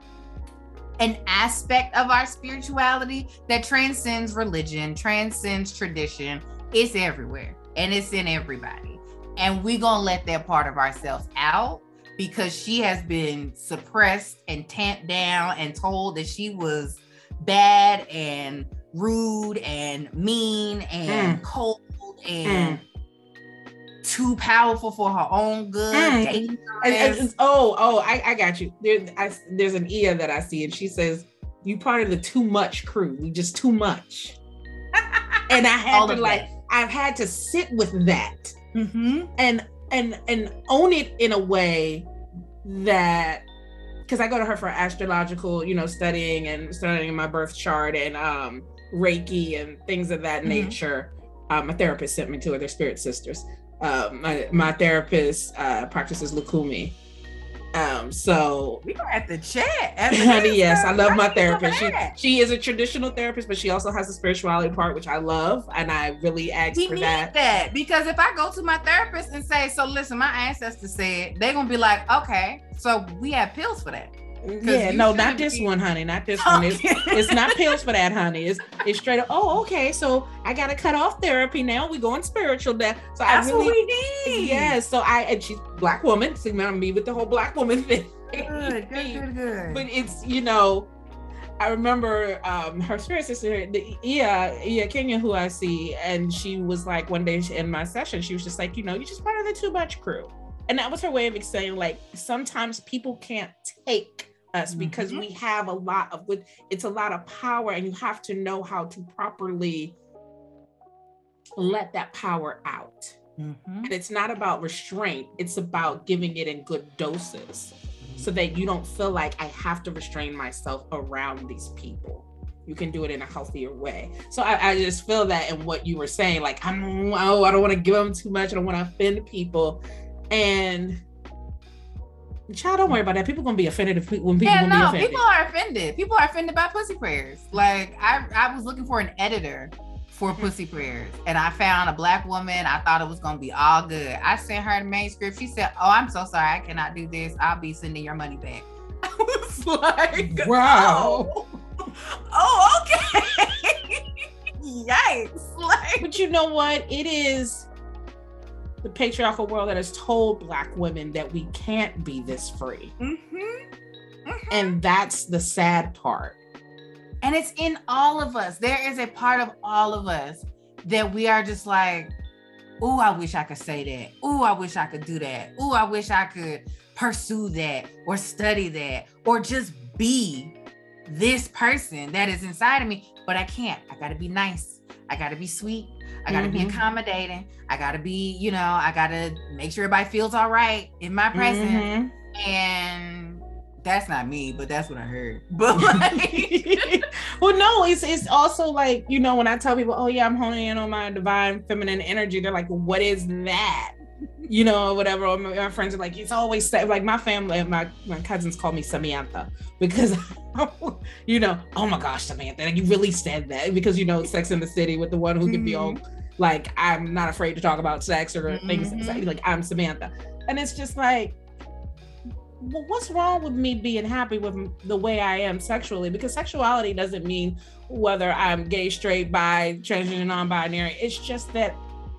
an aspect of our spirituality that transcends religion, transcends tradition. It's everywhere and it's in everybody. And we're going to let that part of ourselves out because she has been suppressed and tamped down and told that she was bad and rude and mean and mm. cold and mm. too powerful for her own good. Mm.
And, and, and, oh, oh, I, I got you. There, I, there's an Ia that I see, and she says, "You part of the too much crew. You just too much." And I had to like, that. I've had to sit with that mm-hmm. and and and own it in a way that, because I go to her for astrological, you know, studying and studying my birth chart and um, Reiki and things of that mm-hmm. nature. Um, my therapist sent me to her. They're spirit sisters. Um, my, my therapist uh, practices Lukumi. Um, so
we were at the chat.
Honey, yes, I love my therapist. She, she is a traditional therapist, but she also has a spirituality part, which I love, and I really ask
we
for
need
that.
that. Because if I go to my therapist and say, "So listen, my ancestors said," they're gonna be like, "Okay, so we have pills for that."
Yeah, no, not this be... one, honey. Not this one. It's, it's not pills for that, honey. It's it's straight up. Oh, okay. So I gotta cut off therapy now. We going spiritual now. So
That's
I really,
what we need.
Yeah. So I and she's Black woman. See me with the whole Black woman thing.
Good, good, good, good.
But it's, you know, I remember um, her spirit sister, the Ia Ia Kenya, who I see, and she was like one day in my session, she was just like, you know, you're just part of the too much crew, and that was her way of saying like sometimes people can't take us because mm-hmm. we have a lot of with it's a lot of power, and you have to know how to properly let that power out. Mm-hmm. And it's not about restraint, it's about giving it in good doses mm-hmm. so that you don't feel like I have to restrain myself around these people. You can do it in a healthier way. So I, I just feel that in what you were saying, like I'm oh I don't want to give them too much, I don't want to offend people. And child, don't worry about that. People gonna be offended if when people
yeah,
gonna
no,
be offended.
People are offended. People are offended by pussy prayers. Like I, I was looking for an editor for pussy prayers, and I found a Black woman. I thought it was gonna be all good. I sent her the manuscript. She said, "Oh, I'm so sorry, I cannot do this. I'll be sending your money back." I was like,
"Wow,
oh, oh okay, yikes!" Like,
but you know what? It is the patriarchal world that has told Black women that we can't be this free. Mm-hmm. Mm-hmm. And that's the sad part.
And it's in all of us. There is a part of all of us that we are just like, "Ooh, I wish I could say that. Ooh, I wish I could do that. Ooh, I wish I could pursue that or study that or just be this person that is inside of me, but I can't. I gotta be nice. I gotta be sweet. I gotta mm-hmm. be accommodating. I gotta be, you know, I gotta make sure everybody feels all right in my presence." Mm-hmm. And that's not me, but that's what I heard. But like,
well, no, it's it's also like, you know, when I tell people, "Oh yeah, I'm honing in on my divine feminine energy," they're like, "What is that?" You know, or whatever. Or my, my friends are like, "It's always like my family, my my cousins call me Samantha because." You know, "Oh my gosh, Samantha, you really said that," because, you know, Sex in the City with the one who mm-hmm. can be all like, "I'm not afraid to talk about sex," or mm-hmm. things like, "I'm Samantha." And it's just like, well, what's wrong with me being happy with the way I am sexually? Because sexuality doesn't mean whether I'm gay, straight, bi, transgender, non-binary. It's just that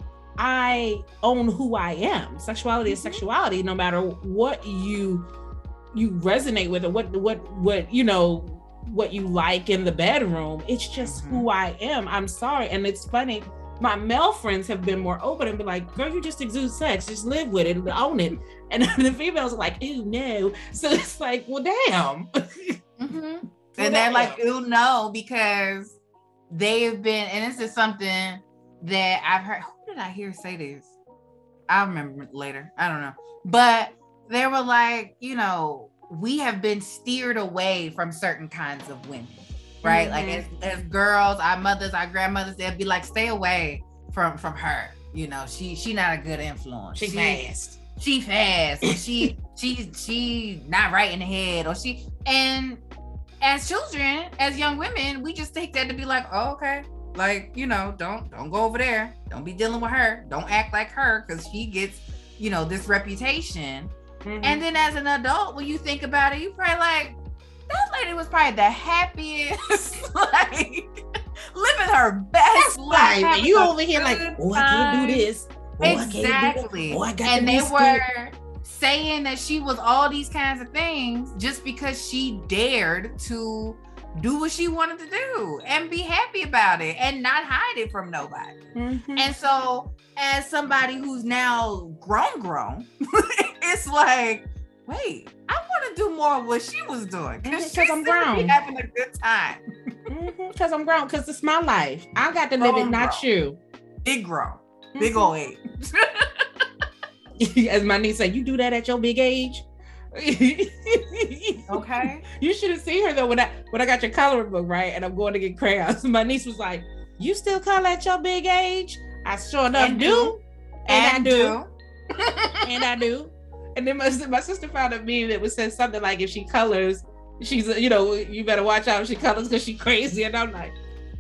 I own who I am. Sexuality mm-hmm. is sexuality, no matter what you you resonate with, or what what what you know what you like in the bedroom. It's just mm-hmm. who I am. I'm sorry. And it's funny, my male friends have been more open and be like, "Girl, you just exude sex, just live with it, own it." And the females are like, "Ew, no." So it's like, well, damn.
Mm-hmm. Well, and they're like, "Ew, no," because they've been, and this is something that I've heard. Who did I hear say this? I'll remember later. I don't know. But they were like, you know, we have been steered away from certain kinds of women, right? Mm-hmm. Like as, as girls, our mothers, our grandmothers, they'd be like, "Stay away from from her. You know, she she not a good influence.
She, she fast.
She fast. Or she she she not right in the head. Or she." And as children, as young women, we just take that to be like, "Oh, okay. Like, you know, don't don't go over there. Don't be dealing with her. Don't act like her because she gets, you know, this reputation. Mm-hmm. And then as an adult, when you think about it, you probably like, that lady was probably the happiest, like living her best life.
And you over here like, oh, I can't do this.
Oh, exactly. I oh, I got and they were saying that she was all these kinds of things just because she dared to do what she wanted to do and be happy about it and not hide it from nobody. Mm-hmm. And so as somebody who's now grown, grown, it's like, wait, I want to do more of what she was doing because mm-hmm, I'm grown, having a good time.
Because mm-hmm, I'm grown, because it's my life. I got to live oh, it, not grown. You.
Big grown, mm-hmm. big old age.
As my niece said, you do that at your big age.
Okay.
You should have seen her though when I when I got your coloring book, right? And I'm going to get crayons. My niece was like, "You still color at your big age?" I sure enough and do. And, and I do. do. And I do. And then my, my sister found a meme that was said something like, if she colors, she's, you know, you better watch out if she colors because she's crazy. And I'm like,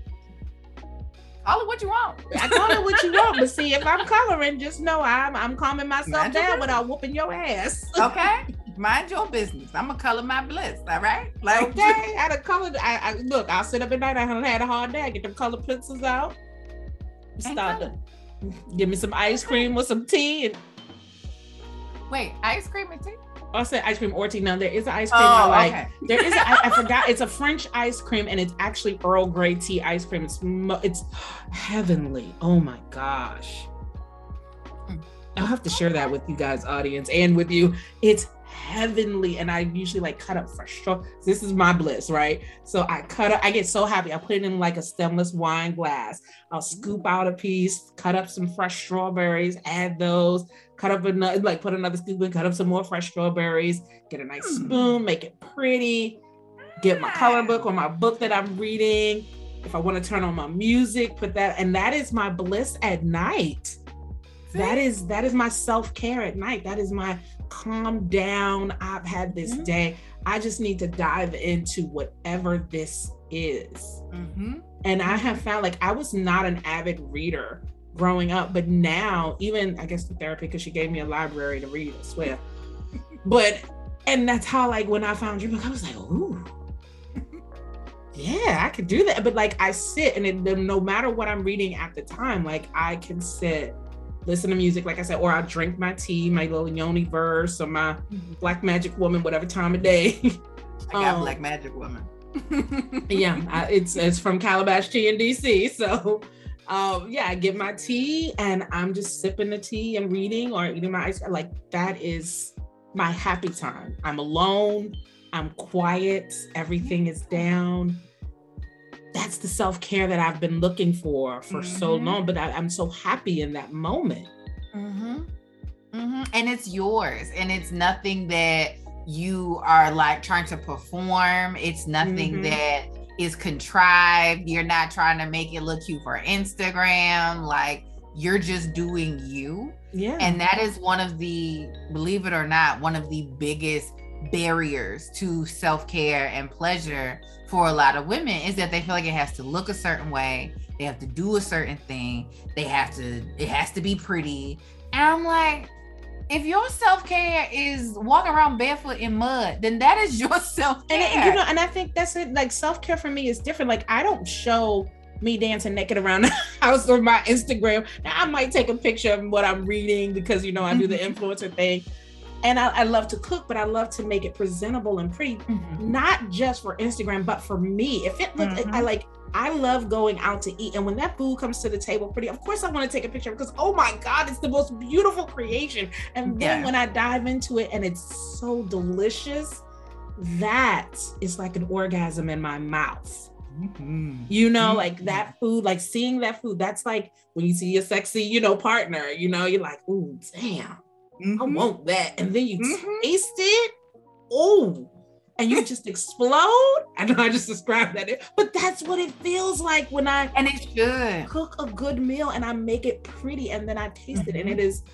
call it what you want.
I call it what you want, but see, if I'm coloring, just know I'm I'm calming myself Mind down without whooping your ass.
Okay, mind your business. I'm gonna color my bliss. All right,
like okay. I done colored. I, I look. I'll sit up at night. I haven't had a hard day. I get them color pencils out. Stop it. Give me some ice cream with some tea. And
wait, ice cream and tea.
I said ice cream or tea. No, there is an ice cream
oh,
I like.
Okay.
There is, a, I, I forgot. It's a French ice cream, and it's actually Earl Grey tea ice cream. It's it's heavenly. Oh my gosh! I'll have to share that with you guys, audience, and with you. It's heavenly, and I usually like cut up fresh straw. This is my bliss, right? So I cut up. I get so happy. I put it in like a stemless wine glass. I'll scoop out a piece, cut up some fresh strawberries, add those. Cut up another, like put another scoop in, cut up some more fresh strawberries, get a nice spoon, make it pretty, get my color book or my book that I'm reading. If I want to turn on my music, put that, and that is my bliss at night. That is, that is my self-care at night. That is my calm down. I've had this mm-hmm. day. I just need to dive into whatever this is. Mm-hmm. And I have found, like, I was not an avid reader growing up, but now, even I guess the therapy, because she gave me a library to read, I swear. But and that's how, like, when I found your book, I was like, ooh, yeah, I could do that. But like, I sit and it, no matter what I'm reading at the time, like I can sit, listen to music, like I said, or I'll drink my tea, my little Yoni verse or my Black Magic Woman, whatever time of day.
I got um, Black Magic Woman.
Yeah, I, it's it's from Calabash Tea in D C. So um, yeah, I get my tea and I'm just sipping the tea and reading or eating my ice cream. Like that is my happy time. I'm alone. I'm quiet. Everything is down. That's the self-care that I've been looking for for mm-hmm. so long, but I, I'm so happy in that moment.
Mm-hmm. Mm-hmm. And it's yours. And it's nothing that you are like trying to perform. It's nothing mm-hmm. that is contrived. You're not trying to make it look cute for Instagram. Like you're just doing you.
Yeah.
And that is one of the, believe it or not, one of the biggest barriers to self-care and pleasure for a lot of women is that they feel like it has to look a certain way. They have to do a certain thing. They have to, it has to be pretty. And I'm like, if your self-care is walking around barefoot in mud, then that is your self-care.
And you know, and I think that's it. Like self-care for me is different. Like I don't show me dancing naked around the house or my Instagram. Now I might take a picture of what I'm reading because, you know, I do the influencer thing. And I, I love to cook, but I love to make it presentable and pretty, mm-hmm. not just for Instagram, but for me. If it looks, mm-hmm. I like, I love going out to eat. And when that food comes to the table pretty, of course I want to take a picture because, oh my God, it's the most beautiful creation. And then yeah. when I dive into it and it's so delicious, that is like an orgasm in my mouth. Mm-hmm. You know, mm-hmm. like that food, like seeing that food, that's like when you see your sexy, you know, partner, you know, you're like, ooh, damn. Mm-hmm. I want that. And then you mm-hmm. taste it. Oh, and you just explode. I know I just described that, but that's what it feels like when I
and it should
cook a good meal and I make it pretty and then I taste mm-hmm. it and it is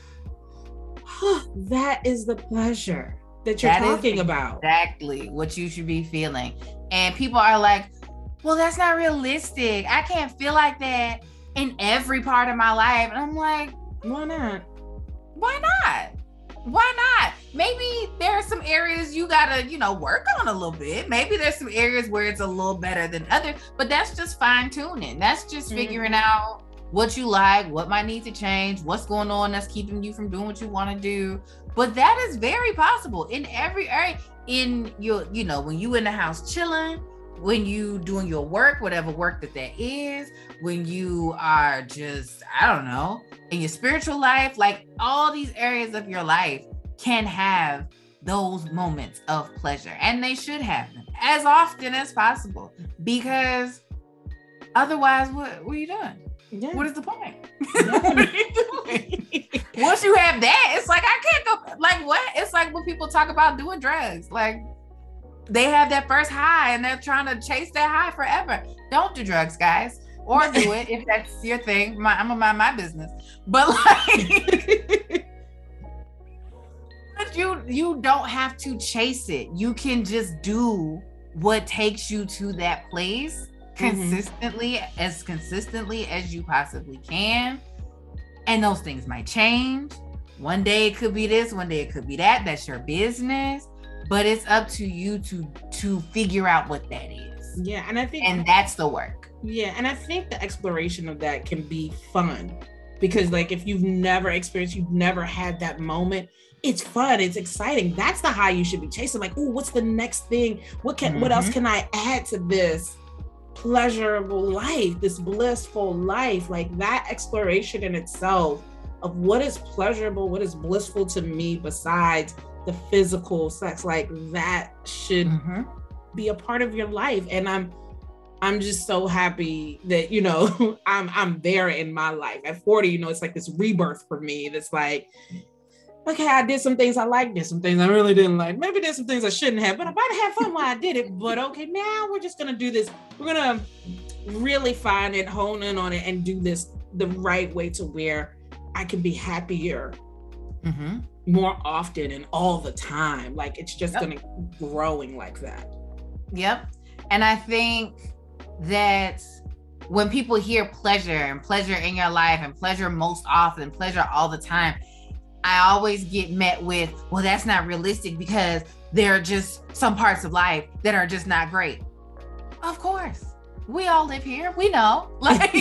that is the pleasure that you're that talking
is
about.
Exactly what you should be feeling. And people are like, well, that's not realistic. I can't feel like that in every part of my life. And I'm like,
why not?
Why not? Why not? Maybe there are some areas you gotta, you know, work on a little bit. Maybe there's some areas where it's a little better than others, but that's just fine tuning. That's just mm-hmm. figuring out what you like, what might need to change, what's going on that's keeping you from doing what you want to do. But that is very possible in every area. In your, you know, when you in the house chilling, when you doing your work, whatever work that that is, when you are just, I don't know, in your spiritual life, like all these areas of your life can have those moments of pleasure, and they should have them as often as possible, because otherwise, what, what are you doing? Yeah. What is the point? Yeah. What are you doing? Once you have that, it's like, I can't go, like what? It's like when people talk about doing drugs, like they have that first high and they're trying to chase that high forever. Don't do drugs, guys, or do it if that's your thing. My, I'm gonna mind my business, but like, but you you don't have to chase it. You can just do what takes you to that place consistently, mm-hmm. as consistently as you possibly can. And those things might change. One day it could be this, one day it could be that. That's your business. But it's up to you to to figure out what that is.
Yeah, and I think
and that's the work.
Yeah, and I think the exploration of that can be fun, because like if you've never experienced, you've never had that moment, it's fun, it's exciting. That's the high you should be chasing. Like, oh, what's the next thing? What can mm-hmm. what else can I add to this pleasurable life, this blissful life? Like that exploration in itself of what is pleasurable, what is blissful to me besides the physical sex, like that should mm-hmm. be a part of your life. And I'm I'm just so happy that, you know, I'm I'm there in my life. At forty, you know, it's like this rebirth for me. That's like, okay, I did some things I liked, did some things I really didn't like. Maybe did some things I shouldn't have, but I might have fun while I did it. But okay, now we're just gonna do this. We're gonna really find it, hone in on it, and do this the right way to where I can be happier mm-hmm. more often and all the time. Like it's just yep. gonna growing like that.
Yep. And I think that when people hear pleasure and pleasure in your life and pleasure most often, pleasure all the time, I always get met with, well, that's not realistic because there are just some parts of life that are just not great. Of course. We all live here. We know. Like,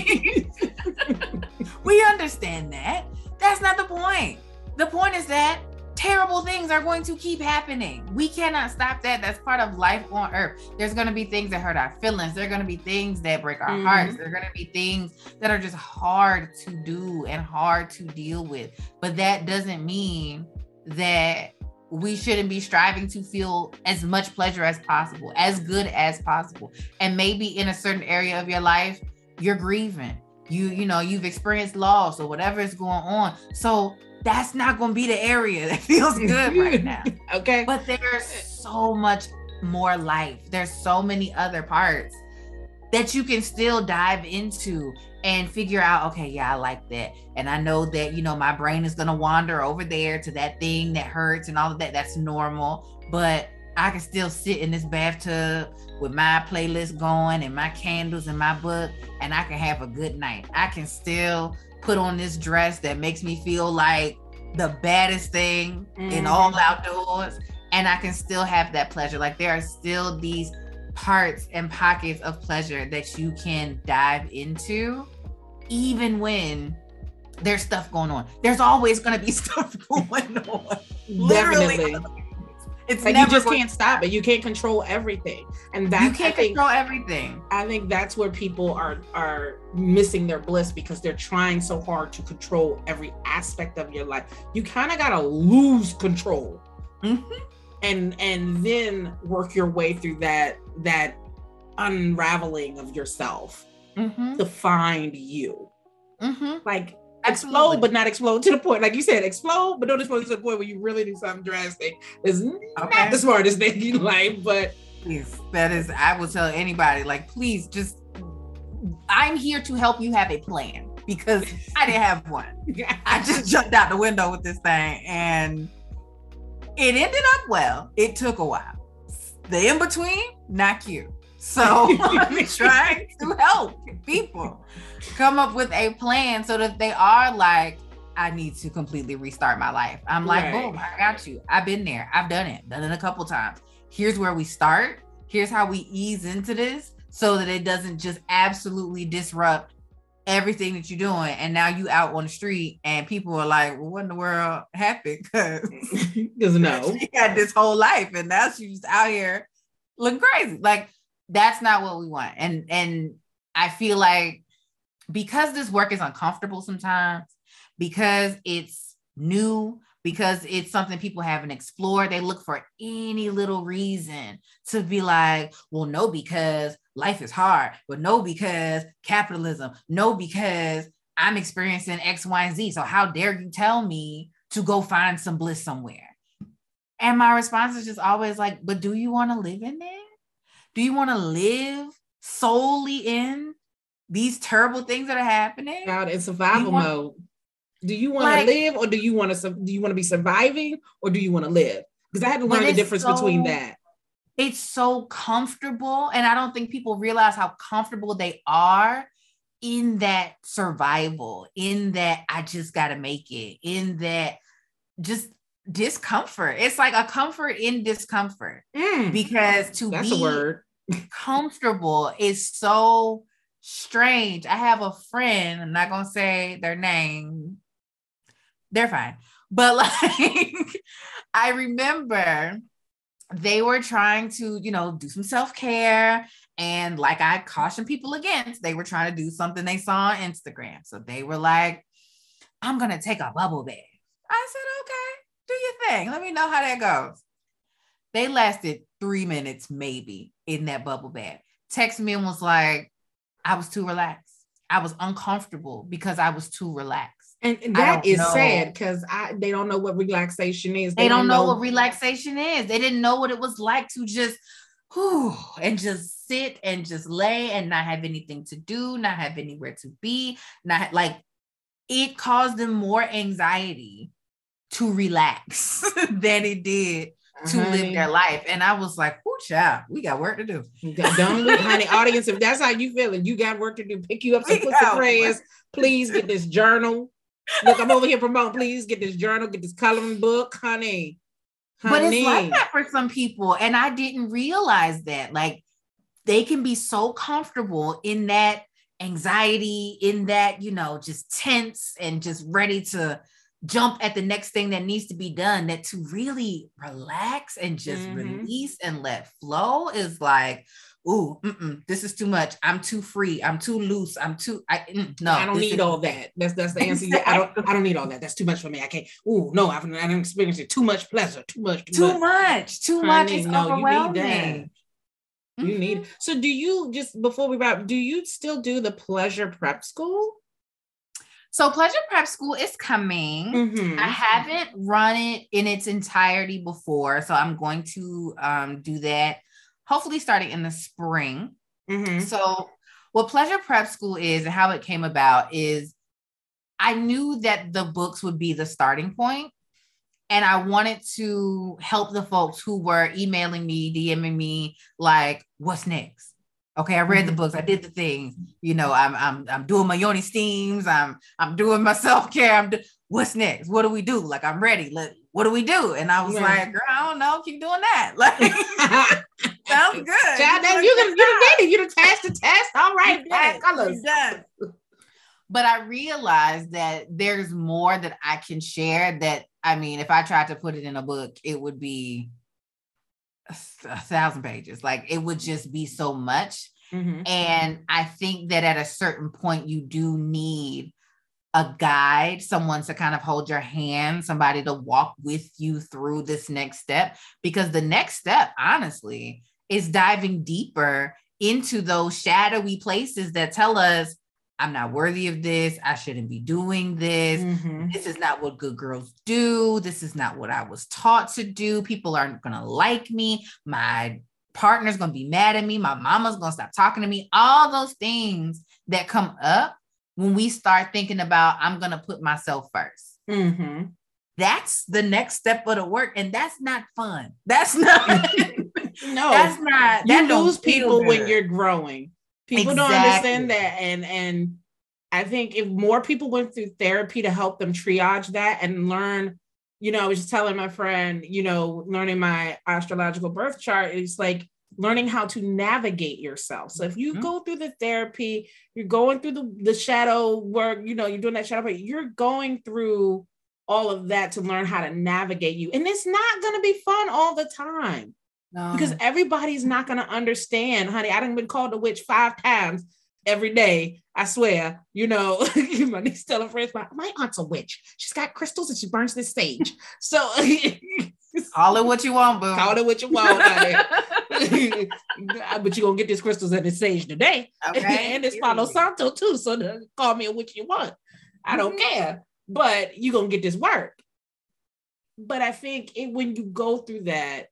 we understand that. That's not the point. The point is that terrible things are going to keep happening. We cannot stop that. That's part of life on earth. There's going to be things that hurt our feelings. There are going to be things that break our mm-hmm. hearts. There are going to be things that are just hard to do and hard to deal with. But that doesn't mean that we shouldn't be striving to feel as much pleasure as possible, as good as possible. And maybe in a certain area of your life, you're grieving. You, you know, you've experienced loss or whatever is going on. So that's not going to be the area that feels good right now.
Okay.
But there's so much more life. There's so many other parts that you can still dive into and figure out, okay, yeah, I like that. And I know that, you know, my brain is going to wander over there to that thing that hurts and all of that. That's normal. But I can still sit in this bathtub with my playlist going and my candles and my book, and I can have a good night. I can still put on this dress that makes me feel like the baddest thing mm-hmm. in all outdoors, and I can still have that pleasure. Like there are still these parts and pockets of pleasure that you can dive into, even when there's stuff going on. There's always going to be stuff going on.
Definitely.
It's
like
never
you just
going-
can't stop it. You can't control everything, and that
you can't
I think,
control everything.
I think that's where people are are missing their bliss, because they're trying so hard to control every aspect of your life. You kind of gotta lose control, mm-hmm. and and then work your way through that that unraveling of yourself mm-hmm. to find you. Mm-hmm. Like. Explode, Absolutely. But not explode to the point, like you said, explode, but don't explode to the point where you really do something drastic. It's okay. Not the smartest thing in life, but
yes, that is, I will tell anybody, like, please just, I'm here to help you have a plan, because I didn't have one. I just jumped out the window with this thing, and it ended up well. It took a while. The in-between, not cute. So I'm trying to help people come up with a plan so that they are like, I need to completely restart my life. I'm like, right. Boom, I got you. I've been there. I've done it. Done it a couple times. Here's where we start. Here's how we ease into this so that it doesn't just absolutely disrupt everything that you're doing. And now you out on the street and people are like, well, what in the world happened? Because
no.
She had this whole life and now she's out here looking crazy. Like, that's not what we want. And, and I feel like because this work is uncomfortable sometimes, because it's new, because it's something people haven't explored, they look for any little reason to be like, well, no, because life is hard, but no, because capitalism, no, because I'm experiencing X, Y, and Z. So how dare you tell me to go find some bliss somewhere? And my response is just always like, but do you want to live in there? Do you want to live solely in these terrible things that are happening?
Out in survival want- mode. Do you want like, to live or do you want to do you want to be surviving or do you want to live? Because I had to learn the difference so, between that.
It's so comfortable. And I don't think people realize how comfortable they are in that survival, in that I just got to make it, in that just discomfort. It's like a comfort in discomfort. Mm, because to that's be a word. Comfortable is so strange. I have a friend, I'm not going to say their name. They're fine. But like, I remember they were trying to, you know, do some self-care. And like I cautioned people against, they were trying to do something they saw on Instagram. So they were like, I'm going to take a bubble bath. I said, okay, do your thing. Let me know how that goes. They lasted three minutes, maybe, in that bubble bath. Text me and was like, I was too relaxed. I was uncomfortable because I was too relaxed.
And, and that is know. sad because I they don't know what relaxation is.
They, they don't, don't know, know what relaxation is. They didn't know what it was like to just whew, and just sit and just lay and not have anything to do, not have anywhere to be, not like it caused them more anxiety to relax than it did to honey. live their life. And I was like, oh, child, we got work to do.
Don't we, honey, audience, if that's how you feeling, you got work to do. Pick you up some pussy prayers. Please get this journal. Look, I'm over here promoting. Please get this journal, get this coloring book, honey. honey.
But it's like that for some people. And I didn't realize that. Like, they can be so comfortable in that anxiety, in that, you know, just tense and just ready to jump at the next thing that needs to be done, that to really relax and just mm-hmm. release and let flow is like, ooh, mm-mm, this is too much. I'm too free. I'm too loose. I'm too, I, mm, no.
I don't need all that. That's that's the answer. Exactly. I don't I don't need all that. That's too much for me. I can't, ooh, no, I've, I've experienced it. Too much pleasure. Too much. Too,
too much. much. Too Honey, much. It's no, overwhelming. You need that. You mm-hmm. need, so do you, just before we wrap, do you still do the Pleasure Prep School? So Pleasure Prep School is coming. Mm-hmm. I haven't run it in its entirety before, so I'm going to um, do that, hopefully starting in the spring. Mm-hmm. So what Pleasure Prep School is and how it came about is I knew that the books would be the starting point, and I wanted to help the folks who were emailing me, DMing me, like, what's next? Okay, I read mm-hmm. the books. I did the things. You know, I'm I'm I'm doing my yoni steams. I'm I'm doing my self care. I'm do- what's next? What do we do? Like, I'm ready. Let what do we do? And I was yeah. like, girl, I don't know. Keep doing that. Like, sounds good.
Child, you you you did it. You done passed the test. All right, black colors.
But I realized that there's more that I can share. That I mean, if I tried to put it in a book, it would be a thousand pages. Like, it would just be so much. Mm-hmm. And I think that at a certain point you do need a guide, someone to kind of hold your hand, somebody to walk with you through this next step, because the next step, honestly, is diving deeper into those shadowy places that tell us, I'm not worthy of this. I shouldn't be doing this. Mm-hmm. This is not what good girls do. This is not what I was taught to do. People aren't going to like me. My partner's going to be mad at me. My mama's going to stop talking to me. All those things that come up when we start thinking about, I'm going to put myself first. Mm-hmm. That's the next step of the work. And that's not fun. That's not,
No,
that's not,
you
that
lose people
good.
when you're growing. People exactly. don't understand that. And, and I think if more people went through therapy to help them triage that and learn, you know, I was just telling my friend, you know, learning my astrological birth chart, it's like learning how to navigate yourself. So if you mm-hmm. go through the therapy, you're going through the, the shadow work, you know, you're doing that shadow work, you're going through all of that to learn how to navigate you. And it's not going to be fun all the time. No. Because everybody's not going to understand, honey. I done been called a witch five times every day. I swear, you know, my niece telling friends, my, my aunt's a witch. She's got crystals and she burns this sage. So
call it what you want, boo.
Call it what you want, honey. But you're going to get these crystals and this sage today. Okay. And this Palo Santo too. So call me a witch you want. I don't mm-hmm. care. But you're going to get this work. But I think it, when you go through that,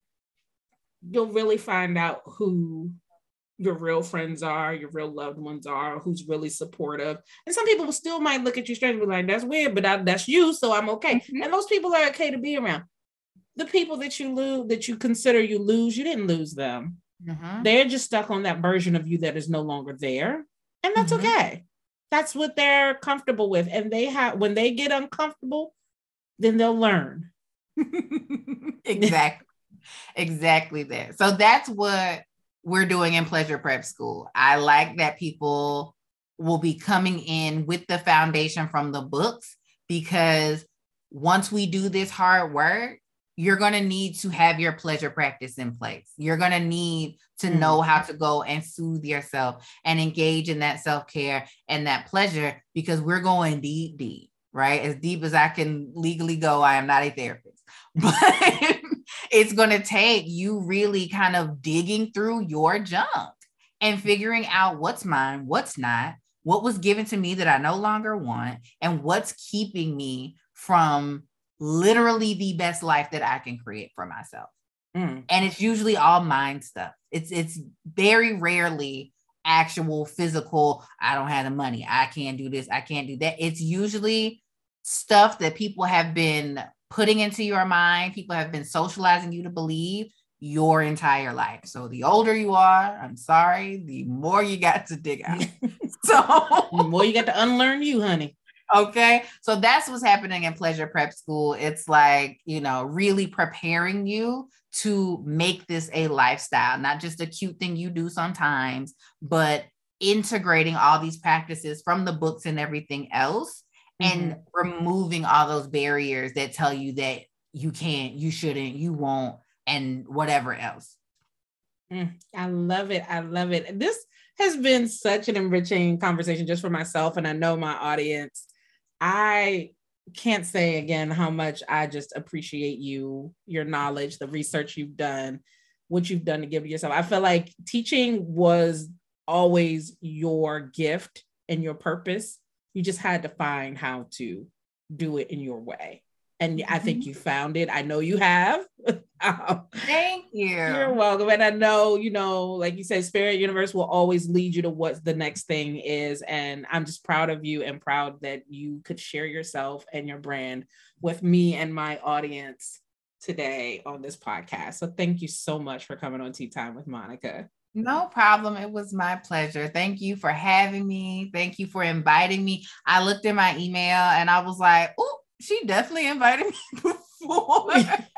you'll really find out who your real friends are, your real loved ones are, who's really supportive. And some people still might look at you strange and be like, that's weird, but I, that's you, so I'm okay. Mm-hmm. And those people are okay to be around. The people that you lose, that you consider you lose, you didn't lose them. Mm-hmm. They're just stuck on that version of you that is no longer there. And that's mm-hmm. okay. That's what they're comfortable with. And they have, when they get uncomfortable, then they'll learn.
Exactly. Exactly that. So that's what we're doing in Pleasure Prep School. I like that people will be coming in with the foundation from the books, because once we do this hard work, you're going to need to have your pleasure practice in place. You're going to need to mm. know how to go and soothe yourself and engage in that self-care and that pleasure, because we're going deep, deep, right? As deep as I can legally go. I am not a therapist, but it's going to take you really kind of digging through your junk and figuring out what's mine, what's not, what was given to me that I no longer want, and what's keeping me from literally the best life that I can create for myself. Mm. And it's usually all mind stuff. It's, it's very rarely actual physical, I don't have the money, I can't do this, I can't do that. It's usually stuff that people have been putting into your mind, people have been socializing you to believe your entire life. So the older you are, I'm sorry, the more you got to dig out. So
the more you got to unlearn you, honey.
Okay. So that's what's happening in Pleasure Prep School. It's like, you know, really preparing you to make this a lifestyle, not just a cute thing you do sometimes, but integrating all these practices from the books and everything else. And mm-hmm. removing all those barriers that tell you that you can't, you shouldn't, you won't, and whatever else.
Mm, I love it. I love it. This has been such an enriching conversation just for myself, and I know my audience. I can't say again how much I just appreciate you, your knowledge, the research you've done, what you've done to give yourself. I feel like teaching was always your gift and your purpose. You just had to find how to do it in your way. And mm-hmm. I think you found it. I know you have. um,
Thank you.
You're welcome. And I know, you know, like you said, Spirit Universe will always lead you to what the next thing is. And I'm just proud of you and proud that you could share yourself and your brand with me and my audience today on this podcast. So thank you so much for coming on Tea Time with Monica.
No problem. It was my pleasure. Thank you for having me. Thank you for inviting me. I looked in my email and I was like, oh, she definitely invited me before.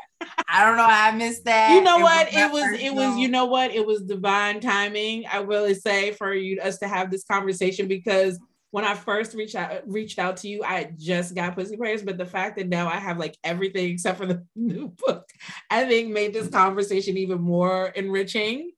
I don't know how I missed that.
You know it what? Was it was, personal. it was, you know what? It was divine timing. I really say for you, us to have this conversation, because when I first reached out, reached out to you, I had just got Pussy Prayers, but the fact that now I have like everything except for the new book, I think made this conversation even more enriching.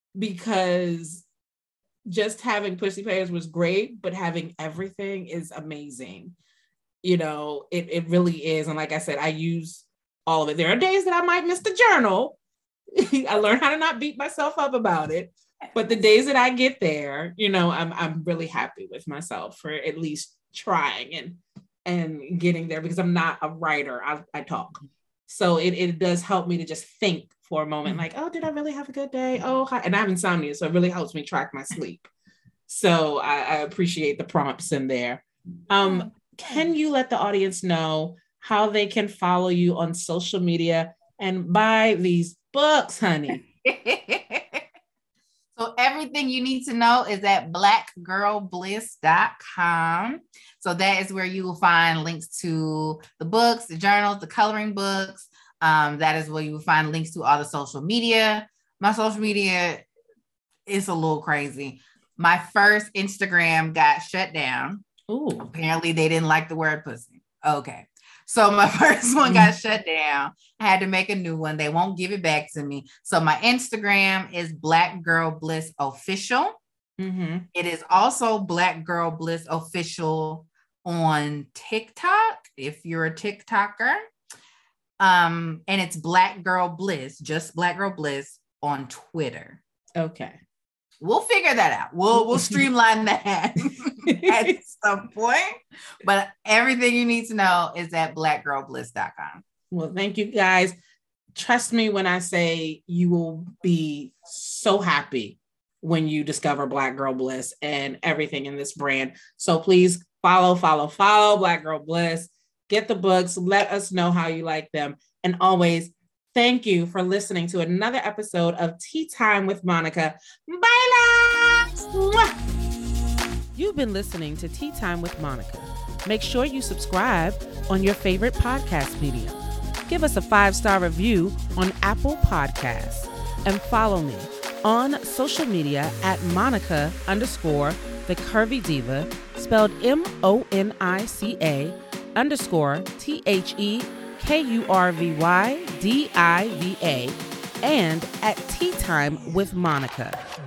Because just having Pussy Prayers was great, but having everything is amazing. You know, it, it really is. And like I said, I use all of it. There are days that I might miss the journal. I learned how to not beat myself up about it. But the days that I get there, you know, I'm I'm really happy with myself for at least trying and and getting there, because I'm not a writer. I, I talk. So it, it does help me to just think for a moment, like, oh, did I really have a good day? Oh, hi. And I have insomnia, so it really helps me track my sleep. So I, I appreciate the prompts in there. Um, can you let the audience know how they can follow you on social media and buy these books, honey?
So everything you need to know is at black girl bliss dot com. So that is where you will find links to the books, the journals, the coloring books. Um, that is where you will find links to all the social media. My social media is a little crazy. My first Instagram got shut down.
Ooh.
Apparently they didn't like the word pussy. Okay. So my first one got shut down. I had to make a new one. They won't give it back to me. So my Instagram is Black Girl Bliss Official.
Mm-hmm.
It is also Black Girl Bliss Official on TikTok, if you're a TikToker. Um, and it's Black Girl Bliss, just Black Girl Bliss on Twitter.
Okay.
We'll figure that out. We'll we'll streamline that at some point. But everything you need to know is at black girl bliss dot com.
Well, thank you guys. Trust me when I say you will be so happy when you discover Black Girl Bliss and everything in this brand. So please follow, follow, follow Black Girl Bliss. Get the books. Let us know how you like them. And always, thank you for listening to another episode of Tea Time with Monica. Bye, loves! Mwah! You've been listening to Tea Time with Monica. Make sure you subscribe on your favorite podcast medium. Give us a five-star review on Apple Podcasts. And follow me on social media at Monica underscore the Curvy Diva, spelled M O N I C A underscore T H E K U R V Y D I V A, and at Tea Time with Monica.